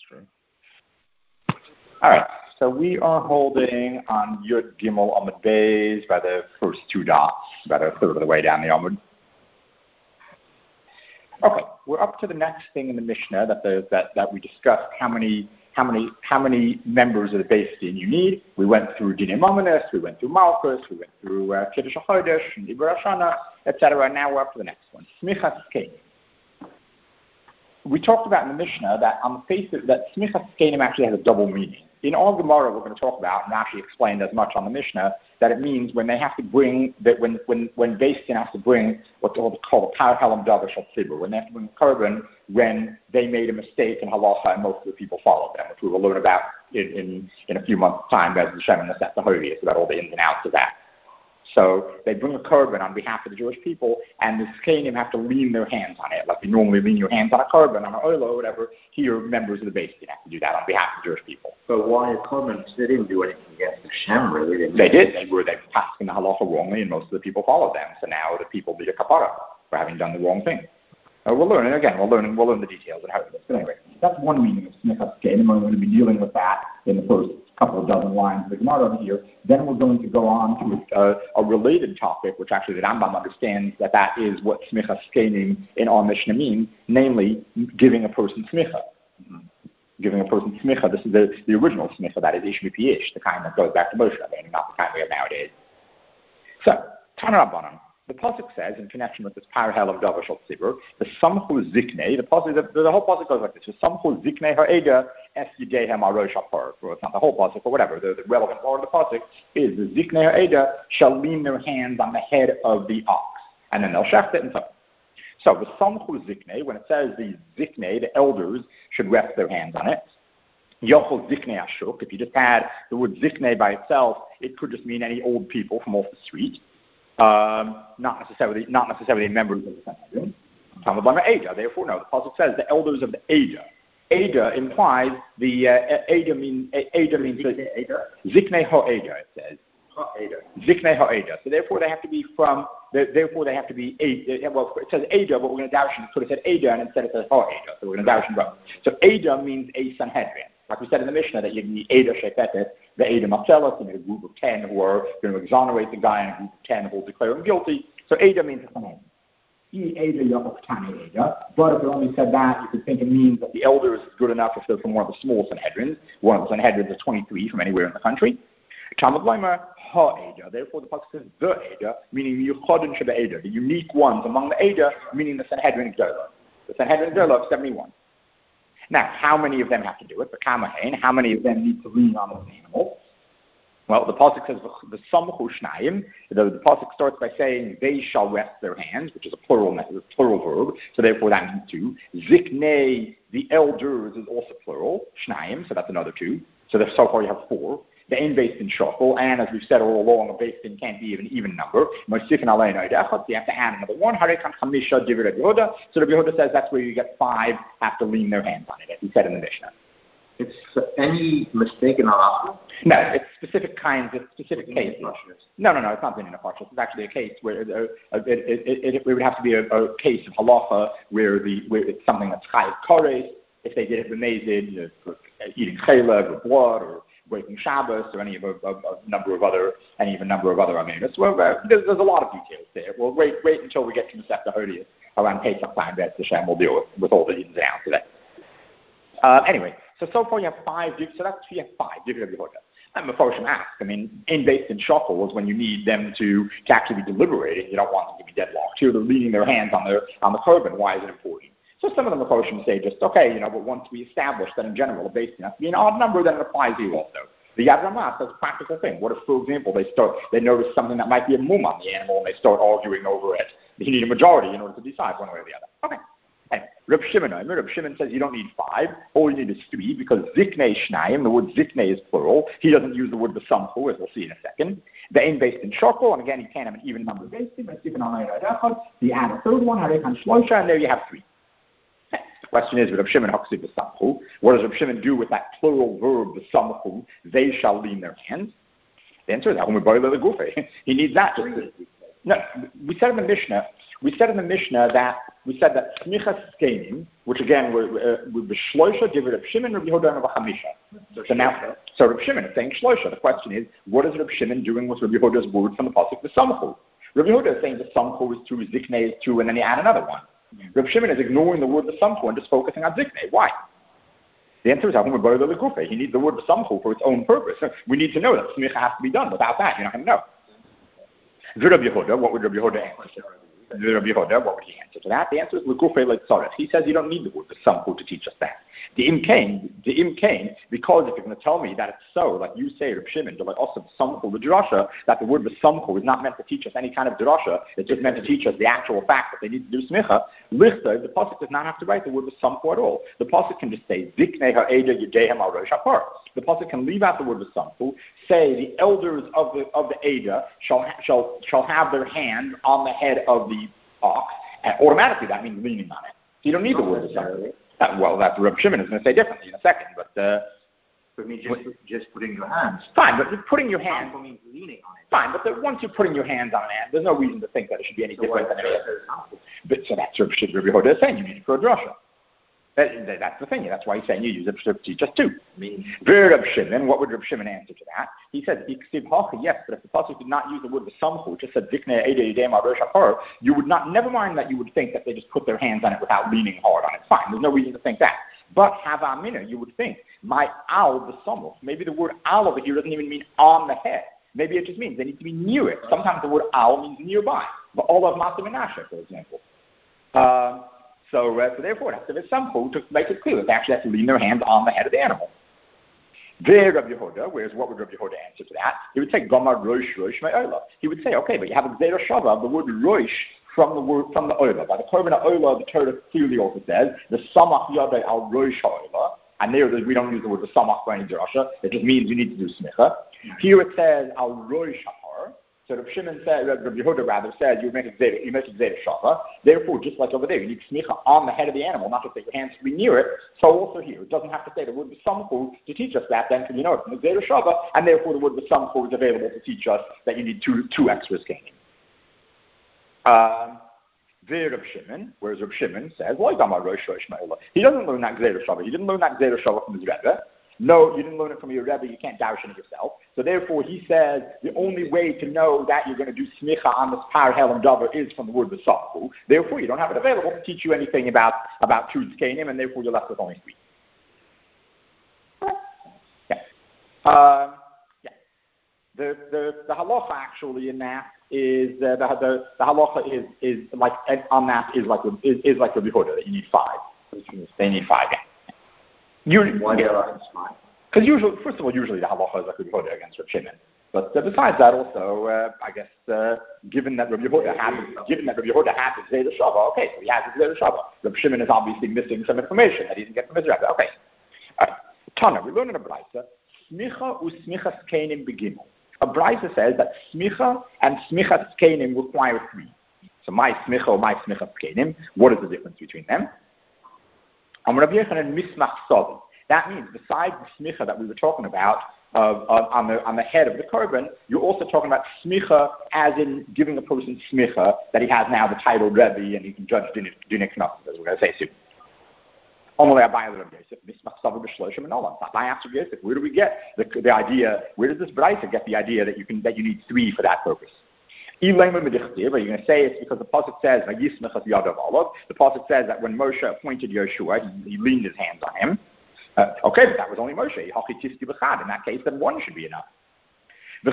true. All right. So we are holding on Yud Gimel Amud Beis by the first two dots, about a third of the way down the Amud. Okay, we're up to the next thing in the Mishnah that we discussed. How many members of the Beis Din you need? We went through Dinei Mamonos, we went through Malchus, we went through Kiddush HaChodesh and Ibur Hashana, etc. And now we're up to the next one, Smichas Kenim. We talked about in the Mishnah that on the face of that Smichas Kenim actually has a double meaning. In all Gemara, we're going to talk about, and Rashi explained as much on the Mishnah, that it means when they have to bring, that when Beis Din has to bring what's called a Par Helam Davar Shel Tzibur, when they have to bring a korban when they made a mistake in halacha and most of the people followed them, which we will learn about in a few months' time as the Shem and the Seth It's about all the ins and outs of that. So they bring a korban on behalf of the Jewish people, and the Skenim have to lean their hands on it. Like you normally lean your hands on a korban, on an oilo or whatever. Here, members of the Beis Din have to do that on behalf of the Jewish people. But why a korban? They didn't do anything against the Shem, really. They did. They were passing the halacha wrongly, and most of the people followed them. So now the people need a kapara for having done the wrong thing. We'll learn, and again, we'll learn the details of how it is. But anyway, that's one meaning of Smichas Kenim. We're going to be dealing with that in the first couple of dozen lines of the Gemara over here. Then we're going to go on to a related topic, which actually the Rambam understands that is what Smichas Kenim in our Mishnah means, namely giving a person smicha. Giving a person smicha. This is the original smicha, that is ish mipi ish, the kind that goes back to Moshe Rabbeinu, not the kind we have nowadays. So, Tana Rabbanan. The pasuk says, in connection with this Par Helam Davar Shel Tzibur, the Samchu Ziknei, the whole pasuk goes like this: the Samchu Ziknei Ha'eda Es Yidehem Arosh Hapar. Well, it's not the whole pasuk, but whatever. The relevant part of the pasuk is the Ziknei Ha'eda shall lean their hands on the head of the ox, and then they'll shecht it and so on. So the Samchu Ziknei, when it says the Ziknei, the elders should rest their hands on it. Yochel Ziknei Ashuk. If you just had the word Ziknei by itself, it could just mean any old people from off the street. Not necessarily members of the Sanhedrin. Talmud Lama Eda. Therefore, no. The pasuk says the elders of the Eda. Eda implies the Eda means Ziknei Ha'Eda. It says Ziknei Ha'Eda. So therefore, they have to be from. Therefore, they have to be Eda. Well, it says Eda, but we're going to dash it. So it said Eda, and instead it says Ha'Eda. So we're going to dash it wrong. So Eda means a Sanhedrin. Like we said in the Mishnah, that you need Eda Shefetet, the Eda Marcellus, you need a group of 10 who are going to exonerate the guy, and a group of 10 who will declare him guilty. So Eda means a Sanhedrin. But if it only said that, you could think it means that the elders is good enough if they're from one of the small Sanhedrins. One of the Sanhedrins is 23 from anywhere in the country. Talmud Leimer Ha-Eda. Therefore, the pasuk says the Eda, meaning Yuchodin Sheba Eda, the unique ones among the Eda, meaning the Sanhedrin Gdolah. The Sanhedrin Gdolah of 71. Now, how many of them have to do it? How many of them need to lean on those animals? Well, the pasuk says the Samchu Shnayim. The pasuk starts by saying they shall rest their hands, which is a plural verb. So therefore, that means two. Ziknei, the elders, is also plural. Shnayim, so that's another two. So so far you have four. The Ein Beis Din Shachol, and as we've said all along, a Beis Din can't be an even number. Mosifin Alein Oidechot, you have to add another one. Harekan Chamisha Divrei Rabbi Yehuda. So Rabbi Yehuda says that's where you get 5 have to lean their hands on it, as he said in the Mishnah. It's any mistake in halacha? No, it's specific kinds, it's specific cases. No, it's not in a partial. It's actually a case where it would have to be a case of halacha where it's something that's chayiv kares. If they did it b'mezid, eating chaylev or blood or breaking Shabbos or any of a number of other amenas. Well, there's a lot of details there. We'll wait until we get to the Masechta Hodius around Pesach time. That's the Shem will deal with all the ins and outs of that. Anyway, so far you have 5. So you have 5 Divrei Rabbi Yehuda. And Mefarshim ask, Ein Beis Din Shachol is when you need them to actually be deliberating. You don't want them to be deadlocked. Here they're leaning their hands on the korban. Why is it important? So some of the Mefarshim say just, okay, but once we establish that in general a Beis Din has to be an odd number, then it applies to you also. The Yad Ramah says a practical thing. What if, for example, they notice something that might be a mum on the animal and they start arguing over it? You need a majority in order to decide one way or the other. Okay. Anyway, Reb Shimon says you don't need 5. All you need is 3 because Ziknei Shnayim, the word Ziknei is plural. He doesn't use the word Besamchu, as we'll see in a second. The Ein Beis Din Shachol, and again, you can't have an even number of Beis Din, but you add a third one, Harekan Shloisha, and there you have 3. The question is, Reb Shimon Haksi B'Samchu, what does Reb Shimon do with that plural verb, B'Samchu, they shall lean their hands? The answer is, he needs that. No, we said in the Mishnah that smichas skenim, which again were b'shloisha divrei Reb Shimon, Reb Yehuda, and Reb Chamisha. So Reb Shimon is saying shloisha. The question is, what is Reb Shimon doing with Reb Yehuda's word from the pasuk the samchu? Reb Yehuda is saying the samchu is two, ziknei is two, and then you add another one. Reb Shimon is ignoring the word the samchu and just focusing on ziknei. Why? The answer is he needs the word samchu for its own purpose. We need to know that smicha has to be done. Without that, you're not going to know. Rabbi Yehuda, what would Rabbi Yehuda answer? Rabbi Yehuda, what would he answer to that? The answer is l'gufei l'tzarech. He says you don't need the word the samchu to teach us that. The imkain, because if you're going to tell me that it's so, like you say, Reb Shimon, like also samchu the drasha, that the word the samchu is not meant to teach us any kind of drasha, it's just meant to teach us the actual fact that they need to do smicha. Lichter, the pasuk does not have to write the word the samchu at all. The pasuk can just say ziknei ha'eda yedehem al rosh hapar. The pasuk can leave out the word the samchu, say the elders of the Eda shall have their hand on the head of the ox, and automatically that means leaning on it. So you don't need the word the samchu. Well, that Reb Shimon is going to say differently in a second, but for me, just putting your hands. Fine, but putting your hands means leaning on it. Fine, but once you're putting your hands on it, there's no reason to think that it should be any different than any other. But so that's what Rabbi Yehuda is saying. You need it for a drasha. That's the thing. That's why he's saying you use it to teach us too. Reb Shimon, what would Reb Shimon answer to that? He says, yes, but if the pasuk did not use the word the samchu, just said ziknei eda yedem al rosh hapar, you would not, never mind that you would think that they just put their hands on it without leaning hard on it. Fine, there's no reason to think that. But havamina, you would think, my al the samach, maybe the word al over here doesn't even mean on the head. Maybe it just means they need to be near it. Sometimes the word al means nearby. But all of Matzah Menashe, for example. So therefore, it has to be samchu to make it clear that they actually have to lean their hands on the head of the animal. There, Rabbi Yehuda, whereas what would Rabbi Yehuda answer to that? He would say, Gomar rosh me'olah. He would say, okay, but you have a gzeira shava, the word rosh from the olah. By the korban olah, the Torah clearly also says, the samach yadei al rosh ha'olah. And there we don't use the word the samach for any drasha. It just means you need to do smicha. Here it says al rosh ha'or. So Rabbi Shimon said, Rabbi Yehuda rather said, you make a gzeira shava. Therefore, just like over there, you need smicha on the head of the animal, not just that your hands should be near it. So also here, it doesn't have to say the word samchu to teach us that. Then, because you know it's a gzeira shava, and therefore the word samchu is available to teach us that you need two extras caning. Reb Shimon, whereas Reb Shimon says, he doesn't learn that gzeira shava. He didn't learn that gzeira shava from his Rebbe. No, you didn't learn it from your Rebbe. You can't darshan it yourself. So therefore, he says the only way to know that you're going to do smicha on this par helam davar is from the word v'samchu. Therefore, you don't have it available to teach you anything about two tzkenim, and therefore you're left with only three. Yeah. The halacha actually in that is the halacha is like on that is like Rabbi Yehuda that you need five. They need five. Yeah. Why there are five? Because first of all, usually the halacha is like Rabbi Yehuda against Reb Shimon. But besides that, also, I guess given that Rabbi Yehuda had the Zayda Shava, okay, so he has the Zayda Shava. Reb Shimon is obviously missing some information that he didn't get from his Rebbe. Okay. All right. Tana, we learn in a brayta, smicha usmicha skenim begimel. A brayta says that smicha and smicha skenim require three. So my smicha or my smicha skenim, what is the difference between them? Rabbi Yochanan mismach savi. That means besides the smicha that we were talking about on the head of the korban, you're also talking about smicha as in giving a person smicha that he has now the title Rebbe and he can judge dinei knas, as we're going to say soon. Where do we get the idea? Where does this brayta get the idea that you need three for that purpose? Are you going to say it's because the pasuk says the pasuk says that when Moshe appointed Yeshua, he leaned his hands on him. Okay, but that was only Moshe. In that case, then one should be enough. So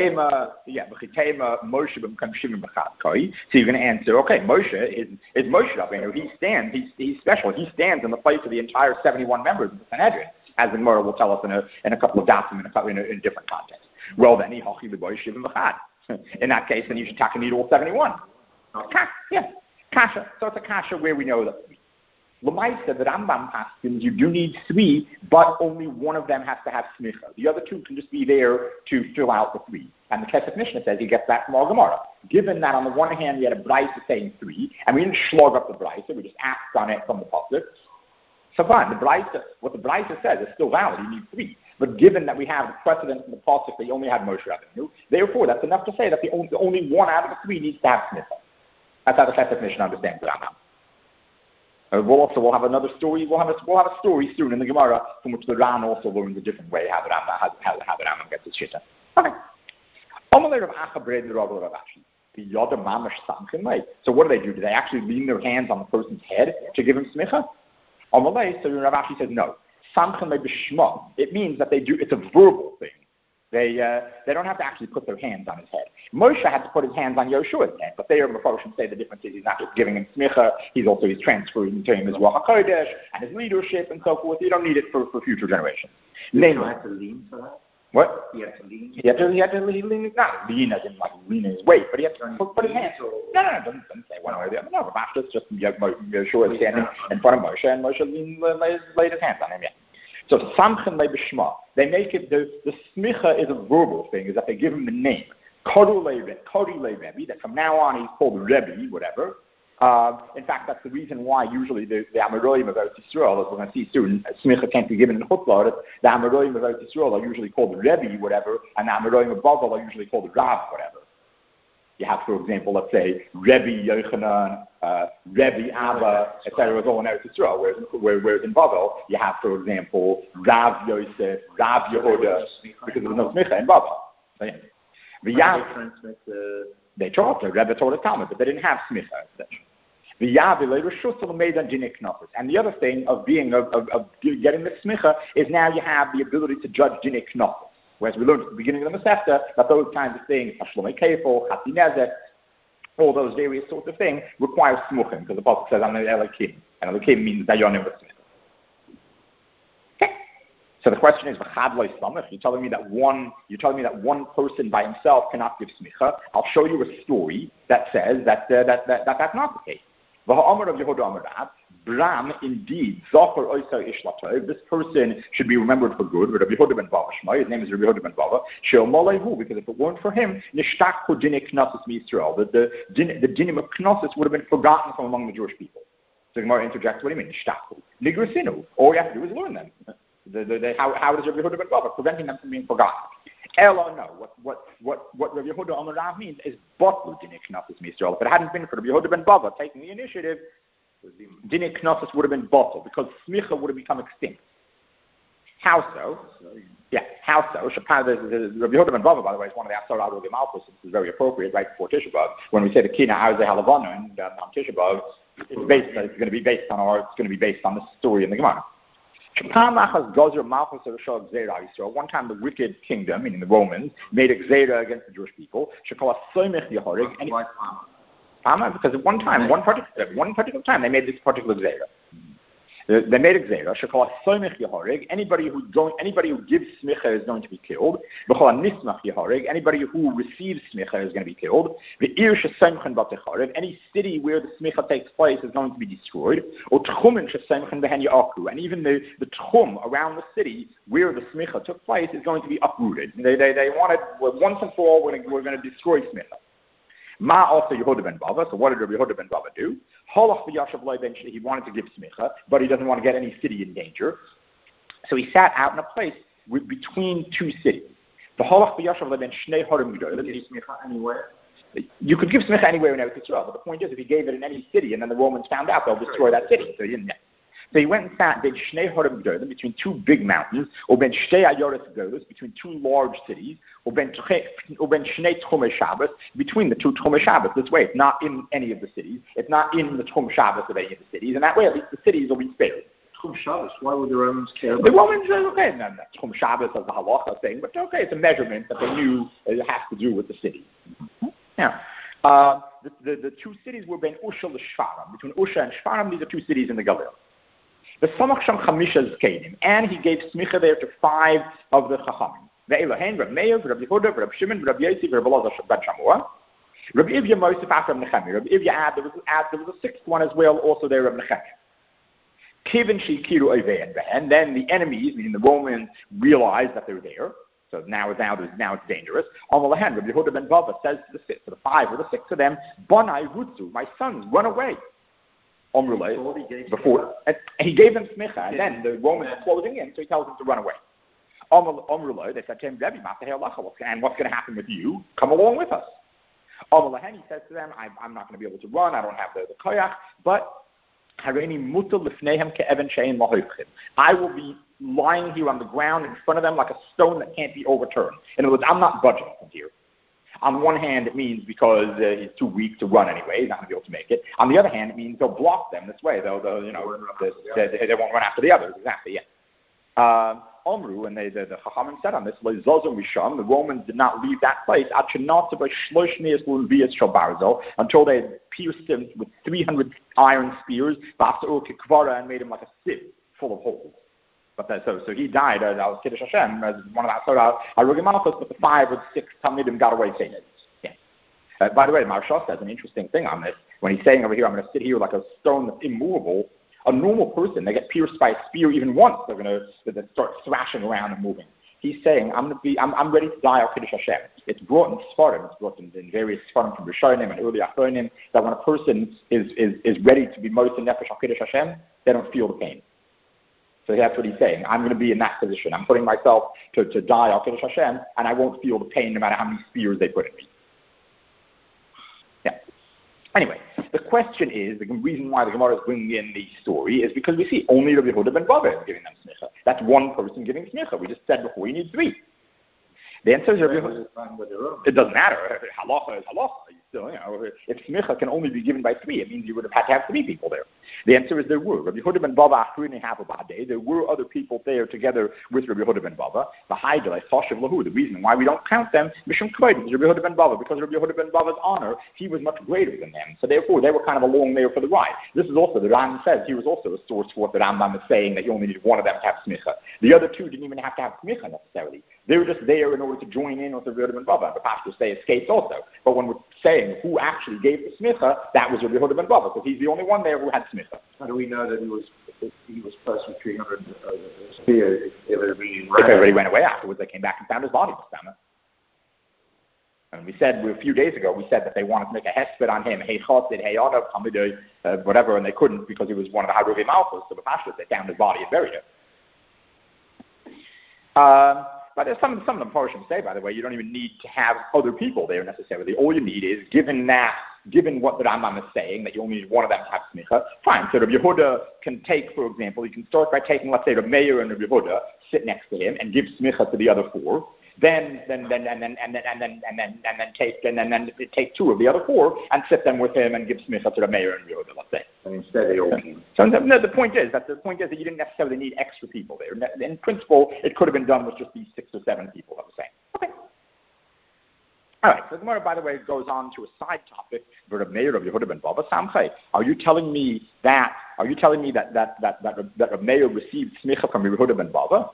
you're going to answer, okay, Moshe is Moshe Rabbeinu. He stands. He's special. He stands in the place of the entire 71 members of the Sanhedrin, as the Gemara will tell us in a couple of documents in a different context. Well, then in that case, then you should need all 71. Yeah, kasha. So it's a kasha where we know that. L'maisa, the Rambam paskins, you do need three, but only one of them has to have smicha. The other two can just be there to fill out the three. And the Kesef Mishnah says he gets that from our Gemara. Given that on the one hand we had a brayta saying three, and we didn't slog up the brayta, we just asked on it from the pasuk. So fine, what the Braisa says is still valid. You need 3. But given that we have the precedent in the pasuk that you only had Moshe Rabbeinu, therefore that's enough to say that the only 1 out of the 3 needs to have smicha. That's how the Chesed Mishnah understands the Rambam. We'll have another story. We'll have a story soon in the Gemara from which the Ran also learns a different way how the Rambam gets his shita. Okay. So what do? Do they actually lean their hands on the person's head to give him smicha? So Rav Ashi says no. It means that they do. It's a verbal thing. They don't have to actually put their hands on his head. Moshe had to put his hands on Yeshua's head, but they are Mephoshim say the difference is he's not just giving him smicha, he's transferring to him his Ruach HaKodesh and his leadership and so forth. You don't need it for future generations. You have to lean for that? What? He had to lean? He had to lean, not lean as in like lean his weight, but he had to put his hands. No, doesn't say one way or the other. No, Rav Ashi just Yeshua standing in front of Moshe, and Moshe laid his hands on him, yeah. So Samchen le b'shma, they make it, the smicha is a verbal thing, is that they give him the name. Kori le Rebbe, that from now on he's called Rebbe, whatever. In fact, that's the reason why usually the Amoraim of Eretz Yisrael, as we're going to see soon, smicha can't be given in Chutzlar, the Amoraim of Eretz Yisrael are usually called Rebbe, whatever, and the Amoraim of Bavel are usually called Rav, whatever. You have, for example, let's say, Rebbe Yochanan, Rebbe Abba, etc. is all in Eretz Yisrael, whereas in Bavel, you have, for example, Rav Yosef, Rav Yehuda, because there's no smicha in Bavel. So, yeah. They taught the Rebbe taught the Talmud, but they didn't have smicha. And the other thing of getting the smicha is now you have the ability to judge dinei knafos. Whereas we learned at the beginning of the Masechta that those kinds of things, Hashlomei Kefil, Chati Nezek, all those various sorts of things require smuchim, because the Pasuk says, I'm an Elokim. And Elokim means Dayanim with smicha. Okay. So the question is, you're telling me that one person by himself cannot give smicha. I'll show you a story that says that's not the case. V'ha'amar of Yehuda Amar Rav, Bram, indeed, Zachar Oisai Ishlatov, this person should be remembered for good. Rabbi Yehuda ben Bava Shmai, his name is Rabbi Yehuda ben Bava, She'el Malehu, because if it weren't for him, Nishtak Ho Dinei Knossos Yisrael, the dinim of Knossos would have been forgotten from among the Jewish people. So Gemara interjects, what do you mean, Nishtak Ho? Nigrusinu. All you have to do is learn them. How does Rabbi Yehuda ben Bava preventing them from being forgotten? Ella, no. What Rabbi Yehuda Amar Rav means is Botlu Dinei Knossos Yisrael. If it hadn't been for Rabbi Yehuda ben Bava taking the initiative, Dinei Knossos would have been bottled because smicha would have become extinct. How so? Yeah, how so? Rabbi Yehuda ben Bava, by the way, is one of the Asar Adol Gemalchus. This is very appropriate right before Tisha B'Av. When we say the Kina Arze Halavana and on Tisha B'Av, it's going to be based on the story in the Gemara. One time the wicked kingdom, meaning the Romans, made a gzeira against the Jewish people. Because at one particular time, they made this particular gzeira. They made a gzeira. Anybody who gives smicha is going to be killed. Anybody who receives smicha is going to be killed. Any city where the smicha takes place is going to be destroyed. And even the tchum around the city where the smicha took place is going to be uprooted. They wanted, once and for all, we're going to destroy smicha. Ma also Yehuda ben Bava. So what did Rabbi Yehuda ben Bava do? He wanted to give smicha, but he doesn't want to get any city in danger. So he sat out in a place between two cities. Anywhere? You could give smicha anywhere in Eretz Yisrael, but the point is, if he gave it in any city and then the Romans found out, they'll destroy that city. So he didn't. So he went and sat between two big mountains, or between two large cities, or between the two Tchumei Shabbos. This way, it's not in any of the cities. It's not in the Tchum Shabbos of any of the cities, and that way, at least the cities will be spared. Tchum Shabbos. Why would the Romans care about the Romans? Okay, no, Tchum Shabbos as the halacha thing, but okay, it's a measurement that they knew it has to do with the city. Now, the two cities were Ben Usha and Shfarim. Between Usha and Shfarim, these are two cities in the Galilee. The Samach Sham Chamisha Zkenim, and he gave smicha there to 5 of the Chachamim. The Elohen, Reb Meir, Reb Yehuda, Reb Shimon, Reb Yosef, Reb Elazar ben Shammua. Reb Ivya Mosef after Reb Nechemia. Reb Ivya there was a 6th one as well, also there, Reb Nechemia. Kivin Shikiru Ovein, and then the enemies, meaning the Romans, realized that they're there. So now it's dangerous. On the other hand, Reb Yehuda ben Bava says to the 5 or the 6 of them, Bonai Rutsu, my sons, run away. Before, and he gave them smicha, and then the Romans are closing in, so he tells them to run away. They said to him, and what's going to happen with you? Come along with us. He says to them, I'm not going to be able to run, I don't have the koyach, but I will be lying here on the ground in front of them like a stone that can't be overturned. In other words, I'm not budging from here. On one hand, it means because he's too weak to run anyway, he's not going to be able to make it. On the other hand, it means they'll block them this way. They won't run after the others. Exactly, yeah. Omru, and the Chachamim said on this, the Romans did not leave that place until they had pierced him with 300 iron spears and made him like a sieve full of holes. But so he died as Kiddush Hashem as one of the Harugei Malchus, but the 5 or 6 Talmidim got away saying it. Yeah. By the way, Maharsha says an interesting thing on this. When he's saying over here, I'm going to sit here like a stone that's immovable. A normal person, they get pierced by a spear even once, they're going to start thrashing around and moving. He's saying, I'm ready to die al Kiddush Hashem. It's brought in Sfarim, it's brought in various Sfarim from Rishonim and early Achronim, that when a person is ready to be Moshe Nefesh al Kiddush Hashem, they don't feel the pain. So that's what he's saying. I'm going to be in that position. I'm putting myself to die al Kiddush Hashem, and I won't feel the pain no matter how many spears they put in me. Yeah. Anyway, the question is, the reason why the Gemara is bringing in the story is because we see only Rabbi Yehuda ben Bava is giving them smicha. That's one person giving smicha. We just said before, you need 3. The answer is it doesn't matter. Halacha is halacha. Still, if smicha can only be given by 3, it means you would have had to have 3 people there. The answer is there were. Rabbi Yehuda ben Bava there were other people there together with Rabbi Yehuda ben Bava. The reason why we don't count them is Rabbi Yehuda ben Bava, because Rabbi Yehuda ben Bava's honor, he was much greater than them. So therefore, they were kind of along there for the ride. This is also, the Ram says, he was also a source for what the Rambam is saying, that you only needed one of them to have smicha. The other 2 didn't even have to have smicha necessarily. They were just there in order to join in with the Rabbi Yehuda ben Bava. The pastors say escaped also. But when we're saying who actually gave the smicha, that was Rabbi Yehuda ben Bava, because he's the only one there who had smicha. How do we know that he was close with 300 spears if everybody ran away afterwards? They came back and found his body. And we said a few days ago, we said that they wanted to make a hesped on him, whatever, and they couldn't because he was one of the Harugei Malchus. So the pastors, they found his body and buried it. But there's some of the Parashim say, by the way, you don't even need to have other people there necessarily. All you need is, given what the Rambam is saying, that you only need one of them to have smicha, fine. So Rabbi Yehuda can take, for example, you can start by taking, let's say, Rabbi Meir and Rabbi Yehuda, sit next to him and give smicha to the other 4. Then take 2 of the other 4 and sit them with him and give smicha to the Meir and Yehuda, let's say. And instead they all came. So no, the point is that you didn't necessarily need extra people there. In principle, it could have been done with just these 6 or 7 people, I was saying. Okay. All right. So the Gemara, by the way, goes on to a side topic. Are you telling me that Rabbi Meir received smicha from Rabbi Yehuda ben Bava?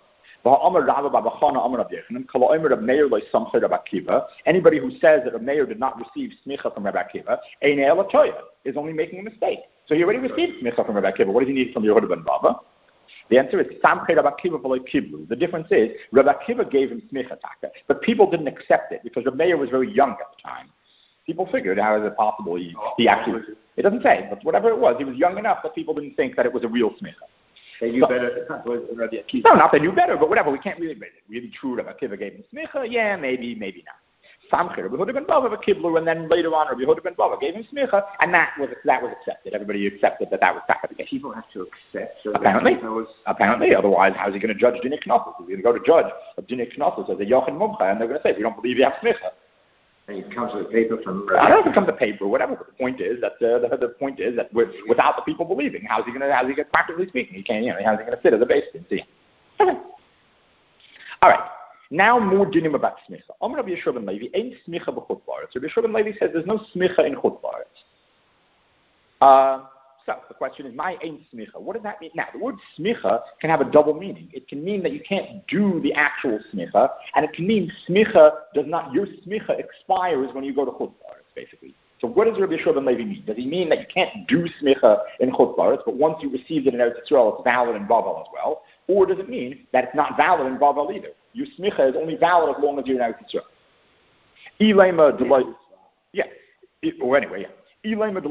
Anybody who says that Rabbi Meir did not receive smicha from Rabbi Akiva is only making a mistake. So he already received smicha from Rabbi Akiva. What does he need from Yehuda ben Bava? The answer is the difference is Rabbi Akiva gave him smicha taka, but people didn't accept it because Rabbi Meir was very young at the time. People figured, how is it possible he actually? It doesn't say, but whatever it was, he was young enough that people didn't think that it was a real smicha. They knew better. No, not they knew better, but whatever. We can't really true Rabbi Akiva gave him smicha. Yeah, maybe not. Samcher, Rabbi Yehuda ben Bava, and then later on, Rabbi Yehuda ben Bava gave him smicha, and that was accepted. Everybody accepted that was the case. People have to accept. So apparently, otherwise, how is he going to judge Dinei Knossos? He's going to go to judge of Dinei Knossos as a Yochanan Mumcha, and they're going to say, we don't believe you have smicha. And it comes with a paper from. I don't know if it comes to paper or whatever. But the point is that without the people believing, how's he going to practically speaking? He can't. How's he going to sit as a base? See. Okay. All right. Now more dinim about smicha. Rabbi Yeshua ben Levi ain't smicha b'chutz la'aretz. Rabbi Yeshua ben Levi says there's no smicha in chutz la'aretz. So the question is, my ain't smicha. What does that mean? Now, the word smicha can have a double meaning. It can mean that you can't do the actual smicha, and it can mean your smicha expires when you go to chutz la'aretz, basically. So what does Rabbi Yeshua ben Levi mean? Does he mean that you can't do smicha in chutz la'aretz, but once you received it in Eretz Yisrael, it's valid in Bavel as well? Or does it mean that it's not valid in Bavel either? Your smicha is only valid as long as you're in Eretz Yisrael. Are you going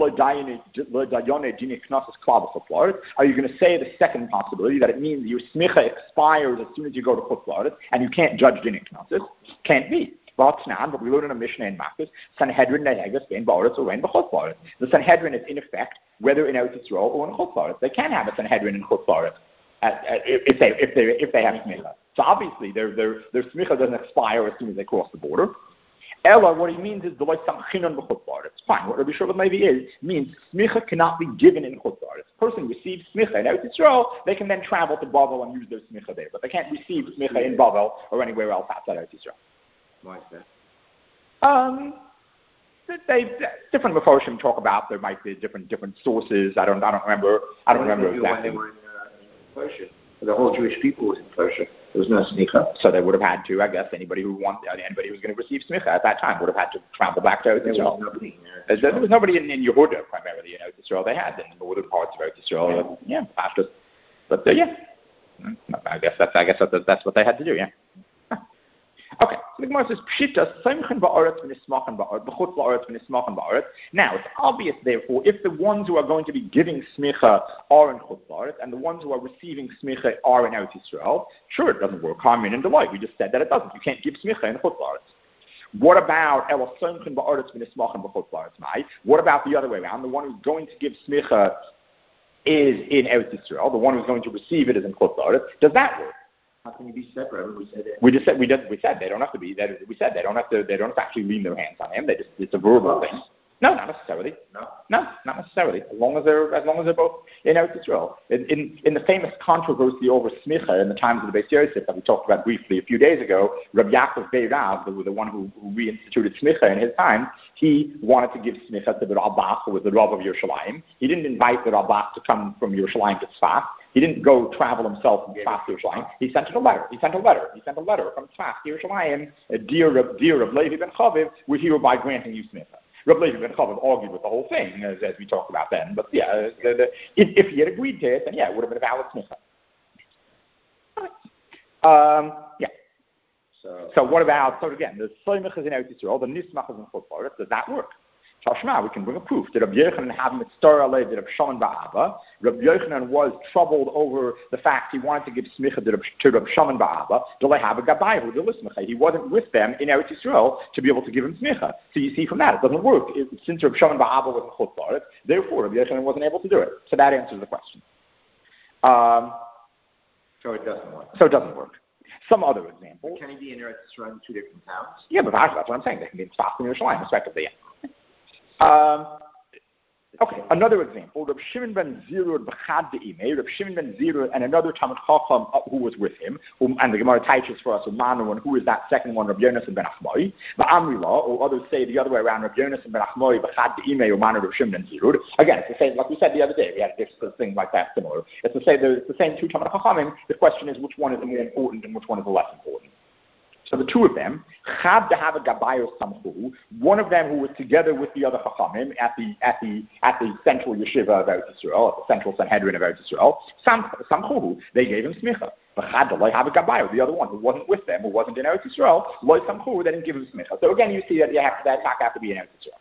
to say the second possibility that it means your smicha expires as soon as you go to Chutz and you can't judge din knossos? Can't be. But we learn in a Mishnah in Makos, Sanhedrin nehegas bein ba'aretz or bein b'Chutz. The Sanhedrin is in effect whether in Eretz Yisrael or in Chutz. They can have a Sanhedrin in Chutz if they have smicha. So obviously their smicha doesn't expire as soon as they cross the border. Ella, what he means is the like some chinon b'Chutz. Fine. What Rabbi Shulman Levi means smicha cannot be given in Chutz. Person receives smicha in Eretz Yisrael, they can then travel to Bavel and use their smicha there, but they can't receive smicha in Bavel or anywhere else outside Eretz Yisrael. Why is that? Different Mefarshim talk about there might be different sources. I don't remember exactly. When they were in Persia, the whole Jewish people was in Persia. There was no smicha, so they would have had to. I guess anybody who was going to receive smicha at that time would have had to travel back to Eretz Yisrael. There was nobody in Yehuda primarily in Eretz Yisrael. They had in the northern parts of Eretz Yisrael. Pastors. But I guess that's what they had to do. Yeah. Okay, so the Gemara says, Pshita, Simchen ba'aretz v'nismachen ba'aretz, b'chutz la'aretz v'nismachen ba'aretz. Now, it's obvious, therefore, if the ones who are going to be giving smicha are in chutz la'aretz, and the ones who are receiving smicha are in Eretz Yisrael, sure, it doesn't work. Harmin and delight. We just said that it doesn't. You can't give smicha in chutz la'aretz. What about Ela Simchen ba'aretz v'nismachen b'chutz la'aretz? What about the other way around? The one who's going to give smicha is in Eretz Yisrael. The one who's going to receive it is in chutz la'aretz. Does that work? How can you be separate? We said it. We said they don't have to be. We said they don't have to actually lean their hands on him. It's a verbal thing. No, not necessarily. No, not necessarily. As long as they're both in Eretz Yisrael. In the famous controversy over smicha in the times of the Beis Yosef that we talked about briefly a few days ago, Rabbi Yaakov Beirav, the one who reinstituted smicha in his time, he wanted to give smicha to the Rabach, who was the Rav of Yerushalayim. He didn't invite the Rabach to come from Yerushalayim to Tzfat. He didn't go travel himself from Tzfat to Yerushalayim. He sent a letter from Tzfat to Yerushalayim, dear Rav Levi ben Chaviv, we're hereby granting you smicha. Rabbi Levi ben Chaviv argued with the whole thing, as we talked about then. But if he had agreed to it, then it would have been a valid smicha. So what about? So again, the soymach is in Eretz Yisrael, the nismach is in Chutz La'aretz. Does that work? Tashma, we can bring a proof. Did Rabbi Yochanan have mitzvah alei? Did Rabbi Shimon ba'Abba? Rabbi Yochanan was troubled over the fact he wanted to give smicha to Rabbi Shimon ba'Abba. Do they have a gabayu? He wasn't with them in Eretz Yisrael to be able to give him smicha. So you see from that, it doesn't work. Since Rabbi Shimon ba'Abba was in Chutz La'aretz, therefore Rabbi Yochanan wasn't able to do it. So that answers the question. So it doesn't work. Some other example. Can he be in Eretz Yisrael in two different towns? Yeah, but that's what I'm saying. They can be in Tzfat and Yerushalayim, respectively. Okay, another example. Reb Shimon ben Zerah b'chad de'imei. Reb Shimon ben Zerah and another Talmid Chacham who was with him, and the Gemara teaches for us, Manu, and who is that second one? Reb Yonasan ben Achmoi. The Amrila, or others say the other way around, Reb Yonasan ben Achmoi b'chad de'imei, or Manu Reb Shimon ben Zerah. Again, it's the same, like we said the other day, we had a thing like that similar. It's the same two Talmid Chachamim. The question is which one is the more important and which one is the less important. So the two of them, Chad to have a Gabayo Samchu, one of them who was together with the other Chachamim at the central yeshiva of Eretz Yisrael, at the central Sanhedrin of Eretz Yisrael, Samchu, they gave him smicha. But Chad to have a Gabayo, the other one who wasn't with them, who wasn't in Eretz Yisrael, loy Samchu, they didn't give him smicha. So again, you see that that have to be in Eretz Yisrael.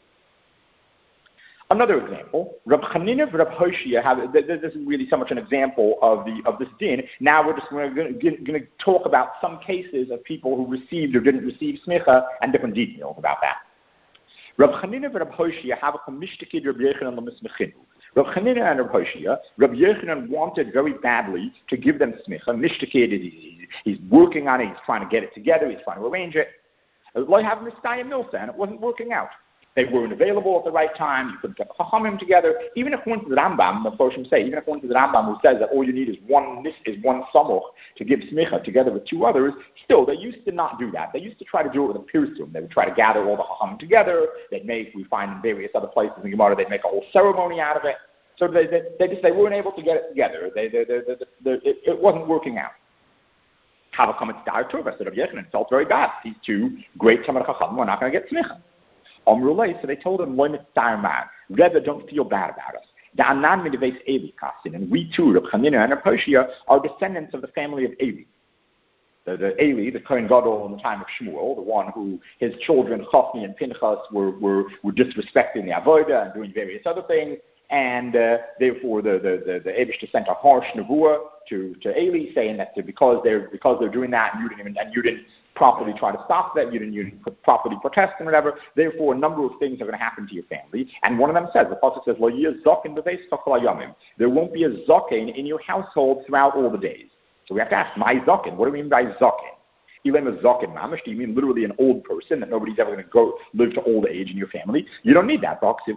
Another example, Rab Chanina and Rab Hoshia this is really so much an example of this din. Now we're just going to talk about some cases of people who received or didn't receive smicha and different details about that. Rab Chanina and Rab Hoshia have a commishdikid Rab Yochanan l'mismechinu. Rab Chanina and Rab Hoshia, Rab Yochanan wanted very badly to give them smicha. Mishdikid, he's working on it, he's trying to get it together, he's trying to arrange it. Like having Mistaya Milsa, and it wasn't working out. They weren't available at the right time. You couldn't get the Chachamim together. Even according to the Rambam, the Mephoshim say, even according to the Rambam who says that all you need is one samuch to give smicha together with two others, still, they used to not do that. They used to try to do it with a pirsum. They would try to gather all the Chachamim together. We find in various other places in the Gemara, they'd make a whole ceremony out of it. So they weren't able to get it together. It wasn't working out. How come it's dire Turva? So Rabbi Yochanan felt very bad. These two great Talmid Chachamim were not going to get smicha. So they told him, Rebbe, don't feel bad about us. The Anan Midveis Eli Kasin, and we too, Reb Chanina and Reb Hoshia, are descendants of the family of Eli. the Eli, the Kohen Gadol in the time of Shmuel, the one who his children Chofni and Pinchas were disrespecting the Avodah and doing various other things, and therefore the Eibishter sent a harsh nevuah to Eli, saying that because they're doing that, and you didn't properly try to stop that, you didn't properly protest and whatever. Therefore, a number of things are going to happen to your family, and one of them says, the pasuk says, "Lo yeh zoken b'beis kol hayamim." There won't be a zoken in your household throughout all the days. So we have to ask, my zoken, what do we mean by zoken? Even a zoken mamish, do you mean literally an old person that nobody's ever going to go live to old age in your family? You don't need that.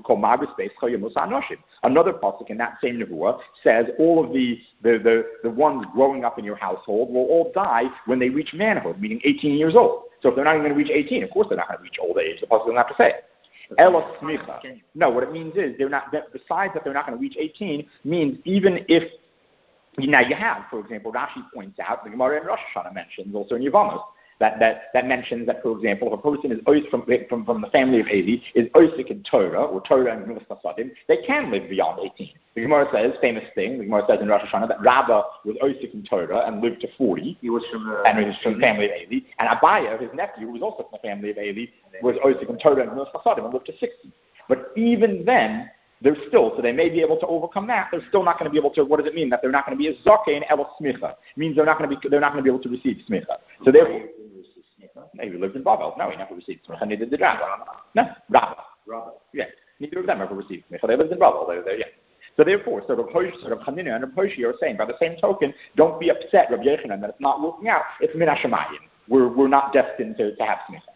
Another pasuk in that same nevuah says all of the ones growing up in your household will all die when they reach manhood, meaning 18 years old. So if they're not even going to reach 18, of course they're not going to reach old age. The pasuk doesn't have to say it. Ela smicha. No, what it means is they're not. Besides that, they're not going to reach 18 means even if. Now you have, for example, Rashi points out, the Gemara in Rosh Hashanah mentions, also in Yevamos, that mentions that, for example, if a person is from the family of Eli, is Oisik in Torah, or Torah and Milas Nasadim, they can live beyond 18. The Gemara says, famous thing, the Gemara says in Rosh Hashanah, that Rabbah was Oisik in Torah and lived to 40. He was from the family of Eli. And Abaya, his nephew, who was also from the family of Eli, was Oisik in Torah and Milas Nasadim and lived to 60. But even then, they're still, so they may be able to overcome that. They're still not going to be able to. What does it mean? That they're not going to be a zokein el smicha. It means they're not going to be able to receive smicha. So therefore, he lived in Babel. No, he never received smicha. Neither did Rabbah. No, Rabbah. Yeah, neither of them ever received smicha. They lived in Babel. Yeah. So therefore, sort of Hanina and Rav Hoshi are saying, by the same token, don't be upset, Rabbi Yochanan, that it's not working out. It's min hashamayim. We're not destined to have smicha.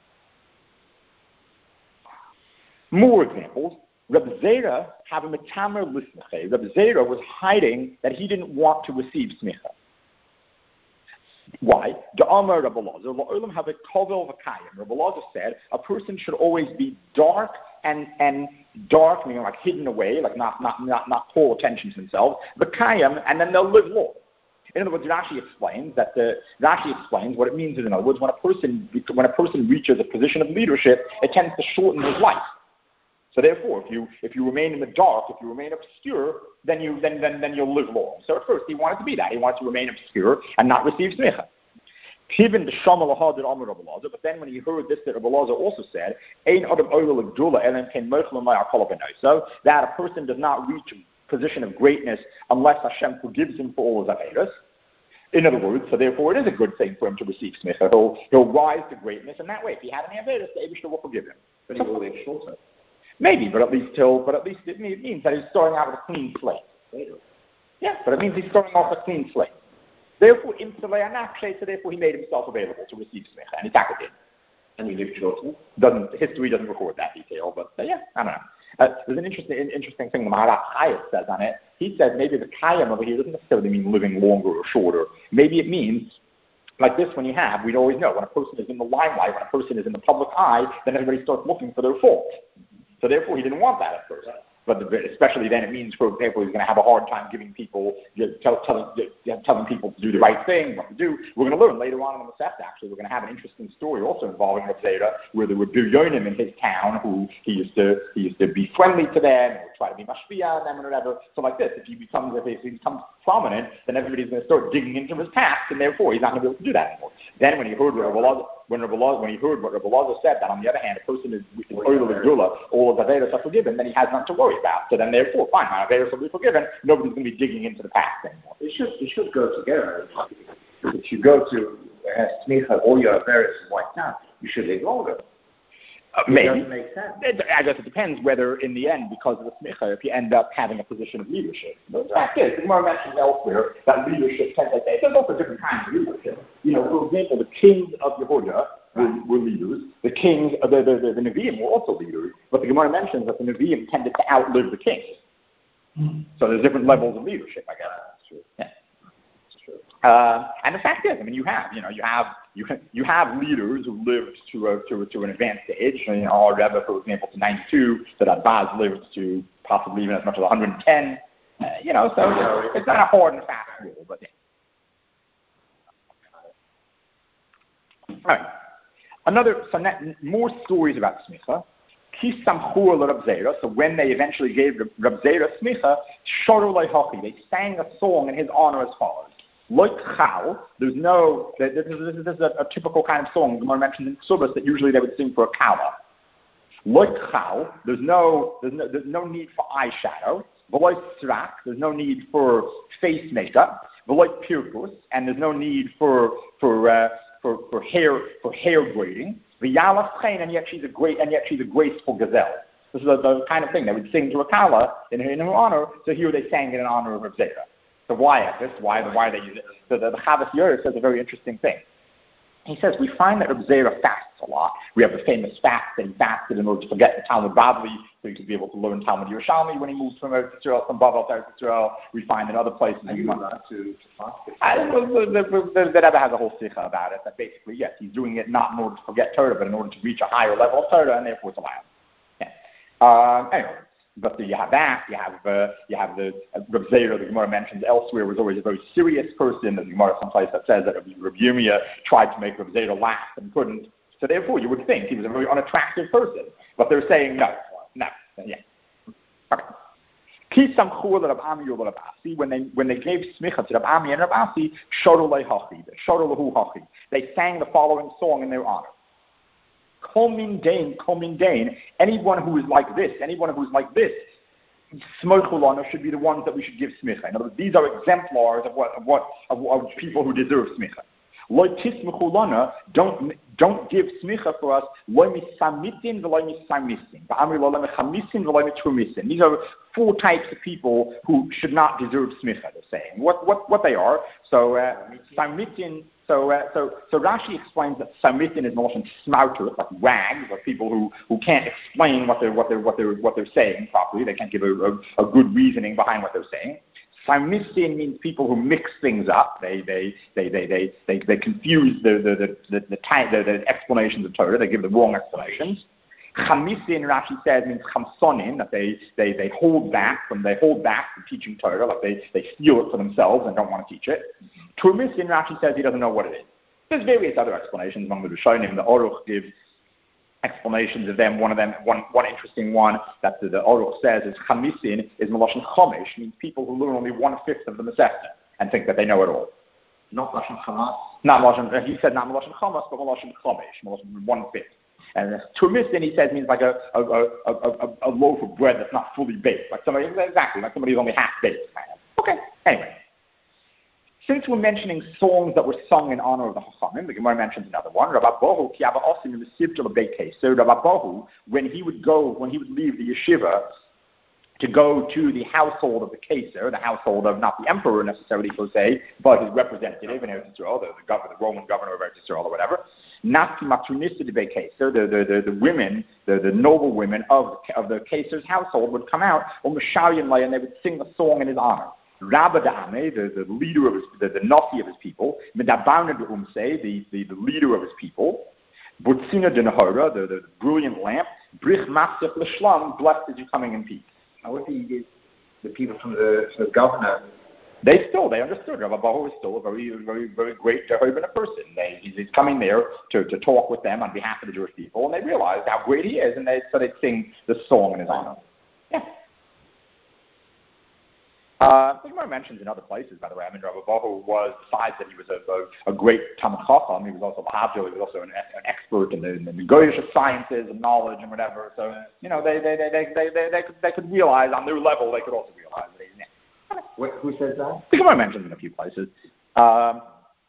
More examples. Reb Zera have a metamer lisnachei. Reb Zera was hiding that he didn't want to receive smicha. Why? Da'amar Reb Elazar la'olam have a kovel v'kayim. Reb Elazar said a person should always be dark and dark, meaning like hidden away, like not call attention to themselves. V'kayim, and then they'll live long. In other words, Rashi explains what it means. In other words, when a person reaches a position of leadership, it tends to shorten his life. So therefore, if you remain in the dark, if you remain obscure, then you'll live long. So at first he wanted to be that. He wanted to remain obscure and not receive smicha. But then when he heard this, that Rabbi Elazar also said, that a person does not reach a position of greatness unless Hashem forgives him for all his averos. In other words, so therefore it is a good thing for him to receive smicha. He'll rise to greatness, and that way, if he had any averos, the Eibishter will forgive him. But he will live shorter. Maybe, but at least it means that he's starting out with a clean slate. Yeah, but it means he's starting off a clean slate. Therefore, therefore he made himself available to receive smicha, and he did. And he lived shorter. History doesn't record that detail, but yeah, I don't know. There's an interesting thing the Maharat Chayes says on it. He says maybe the Kayam over here doesn't necessarily mean living longer or shorter. Maybe it means, like this one we always know, when a person is in the limelight, when a person is in the public eye, then everybody starts looking for their faults. So therefore, he didn't want that at first. But especially then, it means, for example, he's going to have a hard time giving people, telling people to do the right thing, what to do. We're going to learn later on in the Masechta, actually, we're going to have an interesting story also involving Reb Zera, where there were Biryonim in his town who he used to be friendly to them, or try to be mashpia on them, or whatever. So like this, if he becomes prominent, then everybody's going to start digging into his past, and therefore he's not going to be able to do that anymore. Then when he heard what Reb Elazar said, that on the other hand, a person is oil of Gdula, all of the averos are forgiven, then he has nothing to worry about. So then therefore, fine, my averos will be forgiven, nobody's going to be digging into the past anymore. It should go together. If you go to smicha, all your averos wiped out, you should live longer. Maybe. It doesn't make sense. I guess it depends whether, in the end, because of the smicha, if you end up having a position of leadership. But the fact is, the Gemara mentions elsewhere that leadership tends to say, there's also different kinds of leadership. For example, the kings of Yehuda were leaders. The kings, the Nevi'im were also leaders. But the Gemara mentions that the Nevi'im tended to outlive the kings. So there's different levels of leadership, I guess. That's true. Yeah. And the fact is, you have leaders who lived to an advanced age. Our Rebbe, for example, to 92. That Baz lived to possibly even as much as 110. So it's not a hard and fast rule, but yeah. All right. More stories about smicha. So when they eventually gave Reb Zera smicha, they sang a song in his honor as follows. Like Chal, there's no, this is a typical kind of song Gemara mentioned in Ksubas that usually they would sing for a Kala. Like Chal, there's no need for eyeshadow. Like Srak, there's no need for face makeup. Like Pirkus, and there's no need for hair braiding. V'yalach Chen, and yet she's a graceful gazelle. This is the kind of thing they would sing to a Kala in her honor. So here they sang it in honor of Reb Zera. So why this? Why they use it? So the Chavas Yair says a very interesting thing. He says, we find that Reb Zera fasts a lot. We have the famous fast that he fasted in order to forget the Talmud Bavli, so he could be able to learn Talmud Yerushalmi when he moves from Eretz Yisrael, from Bavel to Eretz Yisrael. We find in other places. And you allowed to fast? The Rebbe has a whole sikha about it, that basically, yes, he's doing it not in order to forget Torah, but in order to reach a higher level of Torah, and therefore it's allowed. Yeah. Anyway. But you have that. You have the Reb Zera, the Gemara mentions elsewhere, was always a very serious person. There's a Gemara someplace that says that Reb Yirmiyah tried to make Reb Zera laugh and couldn't. So therefore, you would think he was a very unattractive person. But they're saying no, yeah. Okay. Ki samchu Reb Ami or Reb Asi, when they gave smicha to Reb Ami and Reb Asi, shoru lehachi, shoru lehu hachi. They sang the following song in their honor. Komin Dain, anyone who is like this, Smochulana should be the ones that we should give smicha. In other words, these are exemplars of people who deserve smicha. Loy tismechulana, don't give smicha for us. Loy misamitin v'loy misamisin. V'amri lo lemechamisin v'loy mitrumisin. These are four types of people who should not deserve smicha. They're saying what they are. So samitin. So Rashi explains that samitin is Moshe smouter, like wags, or people who can't explain what they're saying properly. They can't give a good reasoning behind what they're saying. Samitin means people who mix things up. They confuse the explanations of Torah. They give the wrong explanations. Chamisin, Rashi says, means chamsonin, that they hold back from teaching Torah, like they steal it for themselves and don't want to teach it. Turmisin, Rashi says he doesn't know what it is. There's various other explanations among the Rishonim. The Aruch gives explanations of them. One interesting one that the Aruch says is Chamisin is Meloshen Chomesh, means people who learn only 1/5 of the Masechta and think that they know it all. Not Meloshen Chamas? He said not Meloshen Chamas, but Meloshen Chomesh, Meloshen 1/5. And Turmisin, he says, means like a loaf of bread that's not fully baked, like somebody who's only half baked. Okay, anyway. Since we're mentioning songs that were sung in honor of the Chachamim, the Gemara mentions another one. Rabbi Bohu, ki Abba Osim in the Sivtel of Beit. So Rabbi Bohu, when he would leave the yeshiva to go to the household of the Keser, the household of not the emperor necessarily per se, but his representative in Eretz Yisrael, the Roman governor of Eretz Yisrael or whatever, not the Matronista de Beit Keser, the women, the noble women of the Keser's household would come out, and they would sing a song in his honor. Rabba Da'ame, the leader of the Nasi of his people, Medabana de Umse, the leader of his people, Butzina de Nahara, the brilliant lamp, Brich Masif L'Shlam, blessed is you coming in peace. Now what do you get the people from the governor? They understood. Rabbi Bahu is still a very, very, very great Jehovah person. He's coming there to talk with them on behalf of the Jewish people, and they realized how great he is, and so they sing the song in his honor. Yeah. The Gemara mentions in other places, by the way. I mean, Rabbi Bahu was, besides that he was a great Talmud Chacham, he was also Mahavjil, he was also an expert in the Goyish sciences and knowledge and whatever. So, they could realize on their level, they could also realize that he's Who says that? The Gemara mentions in a few places. Okay.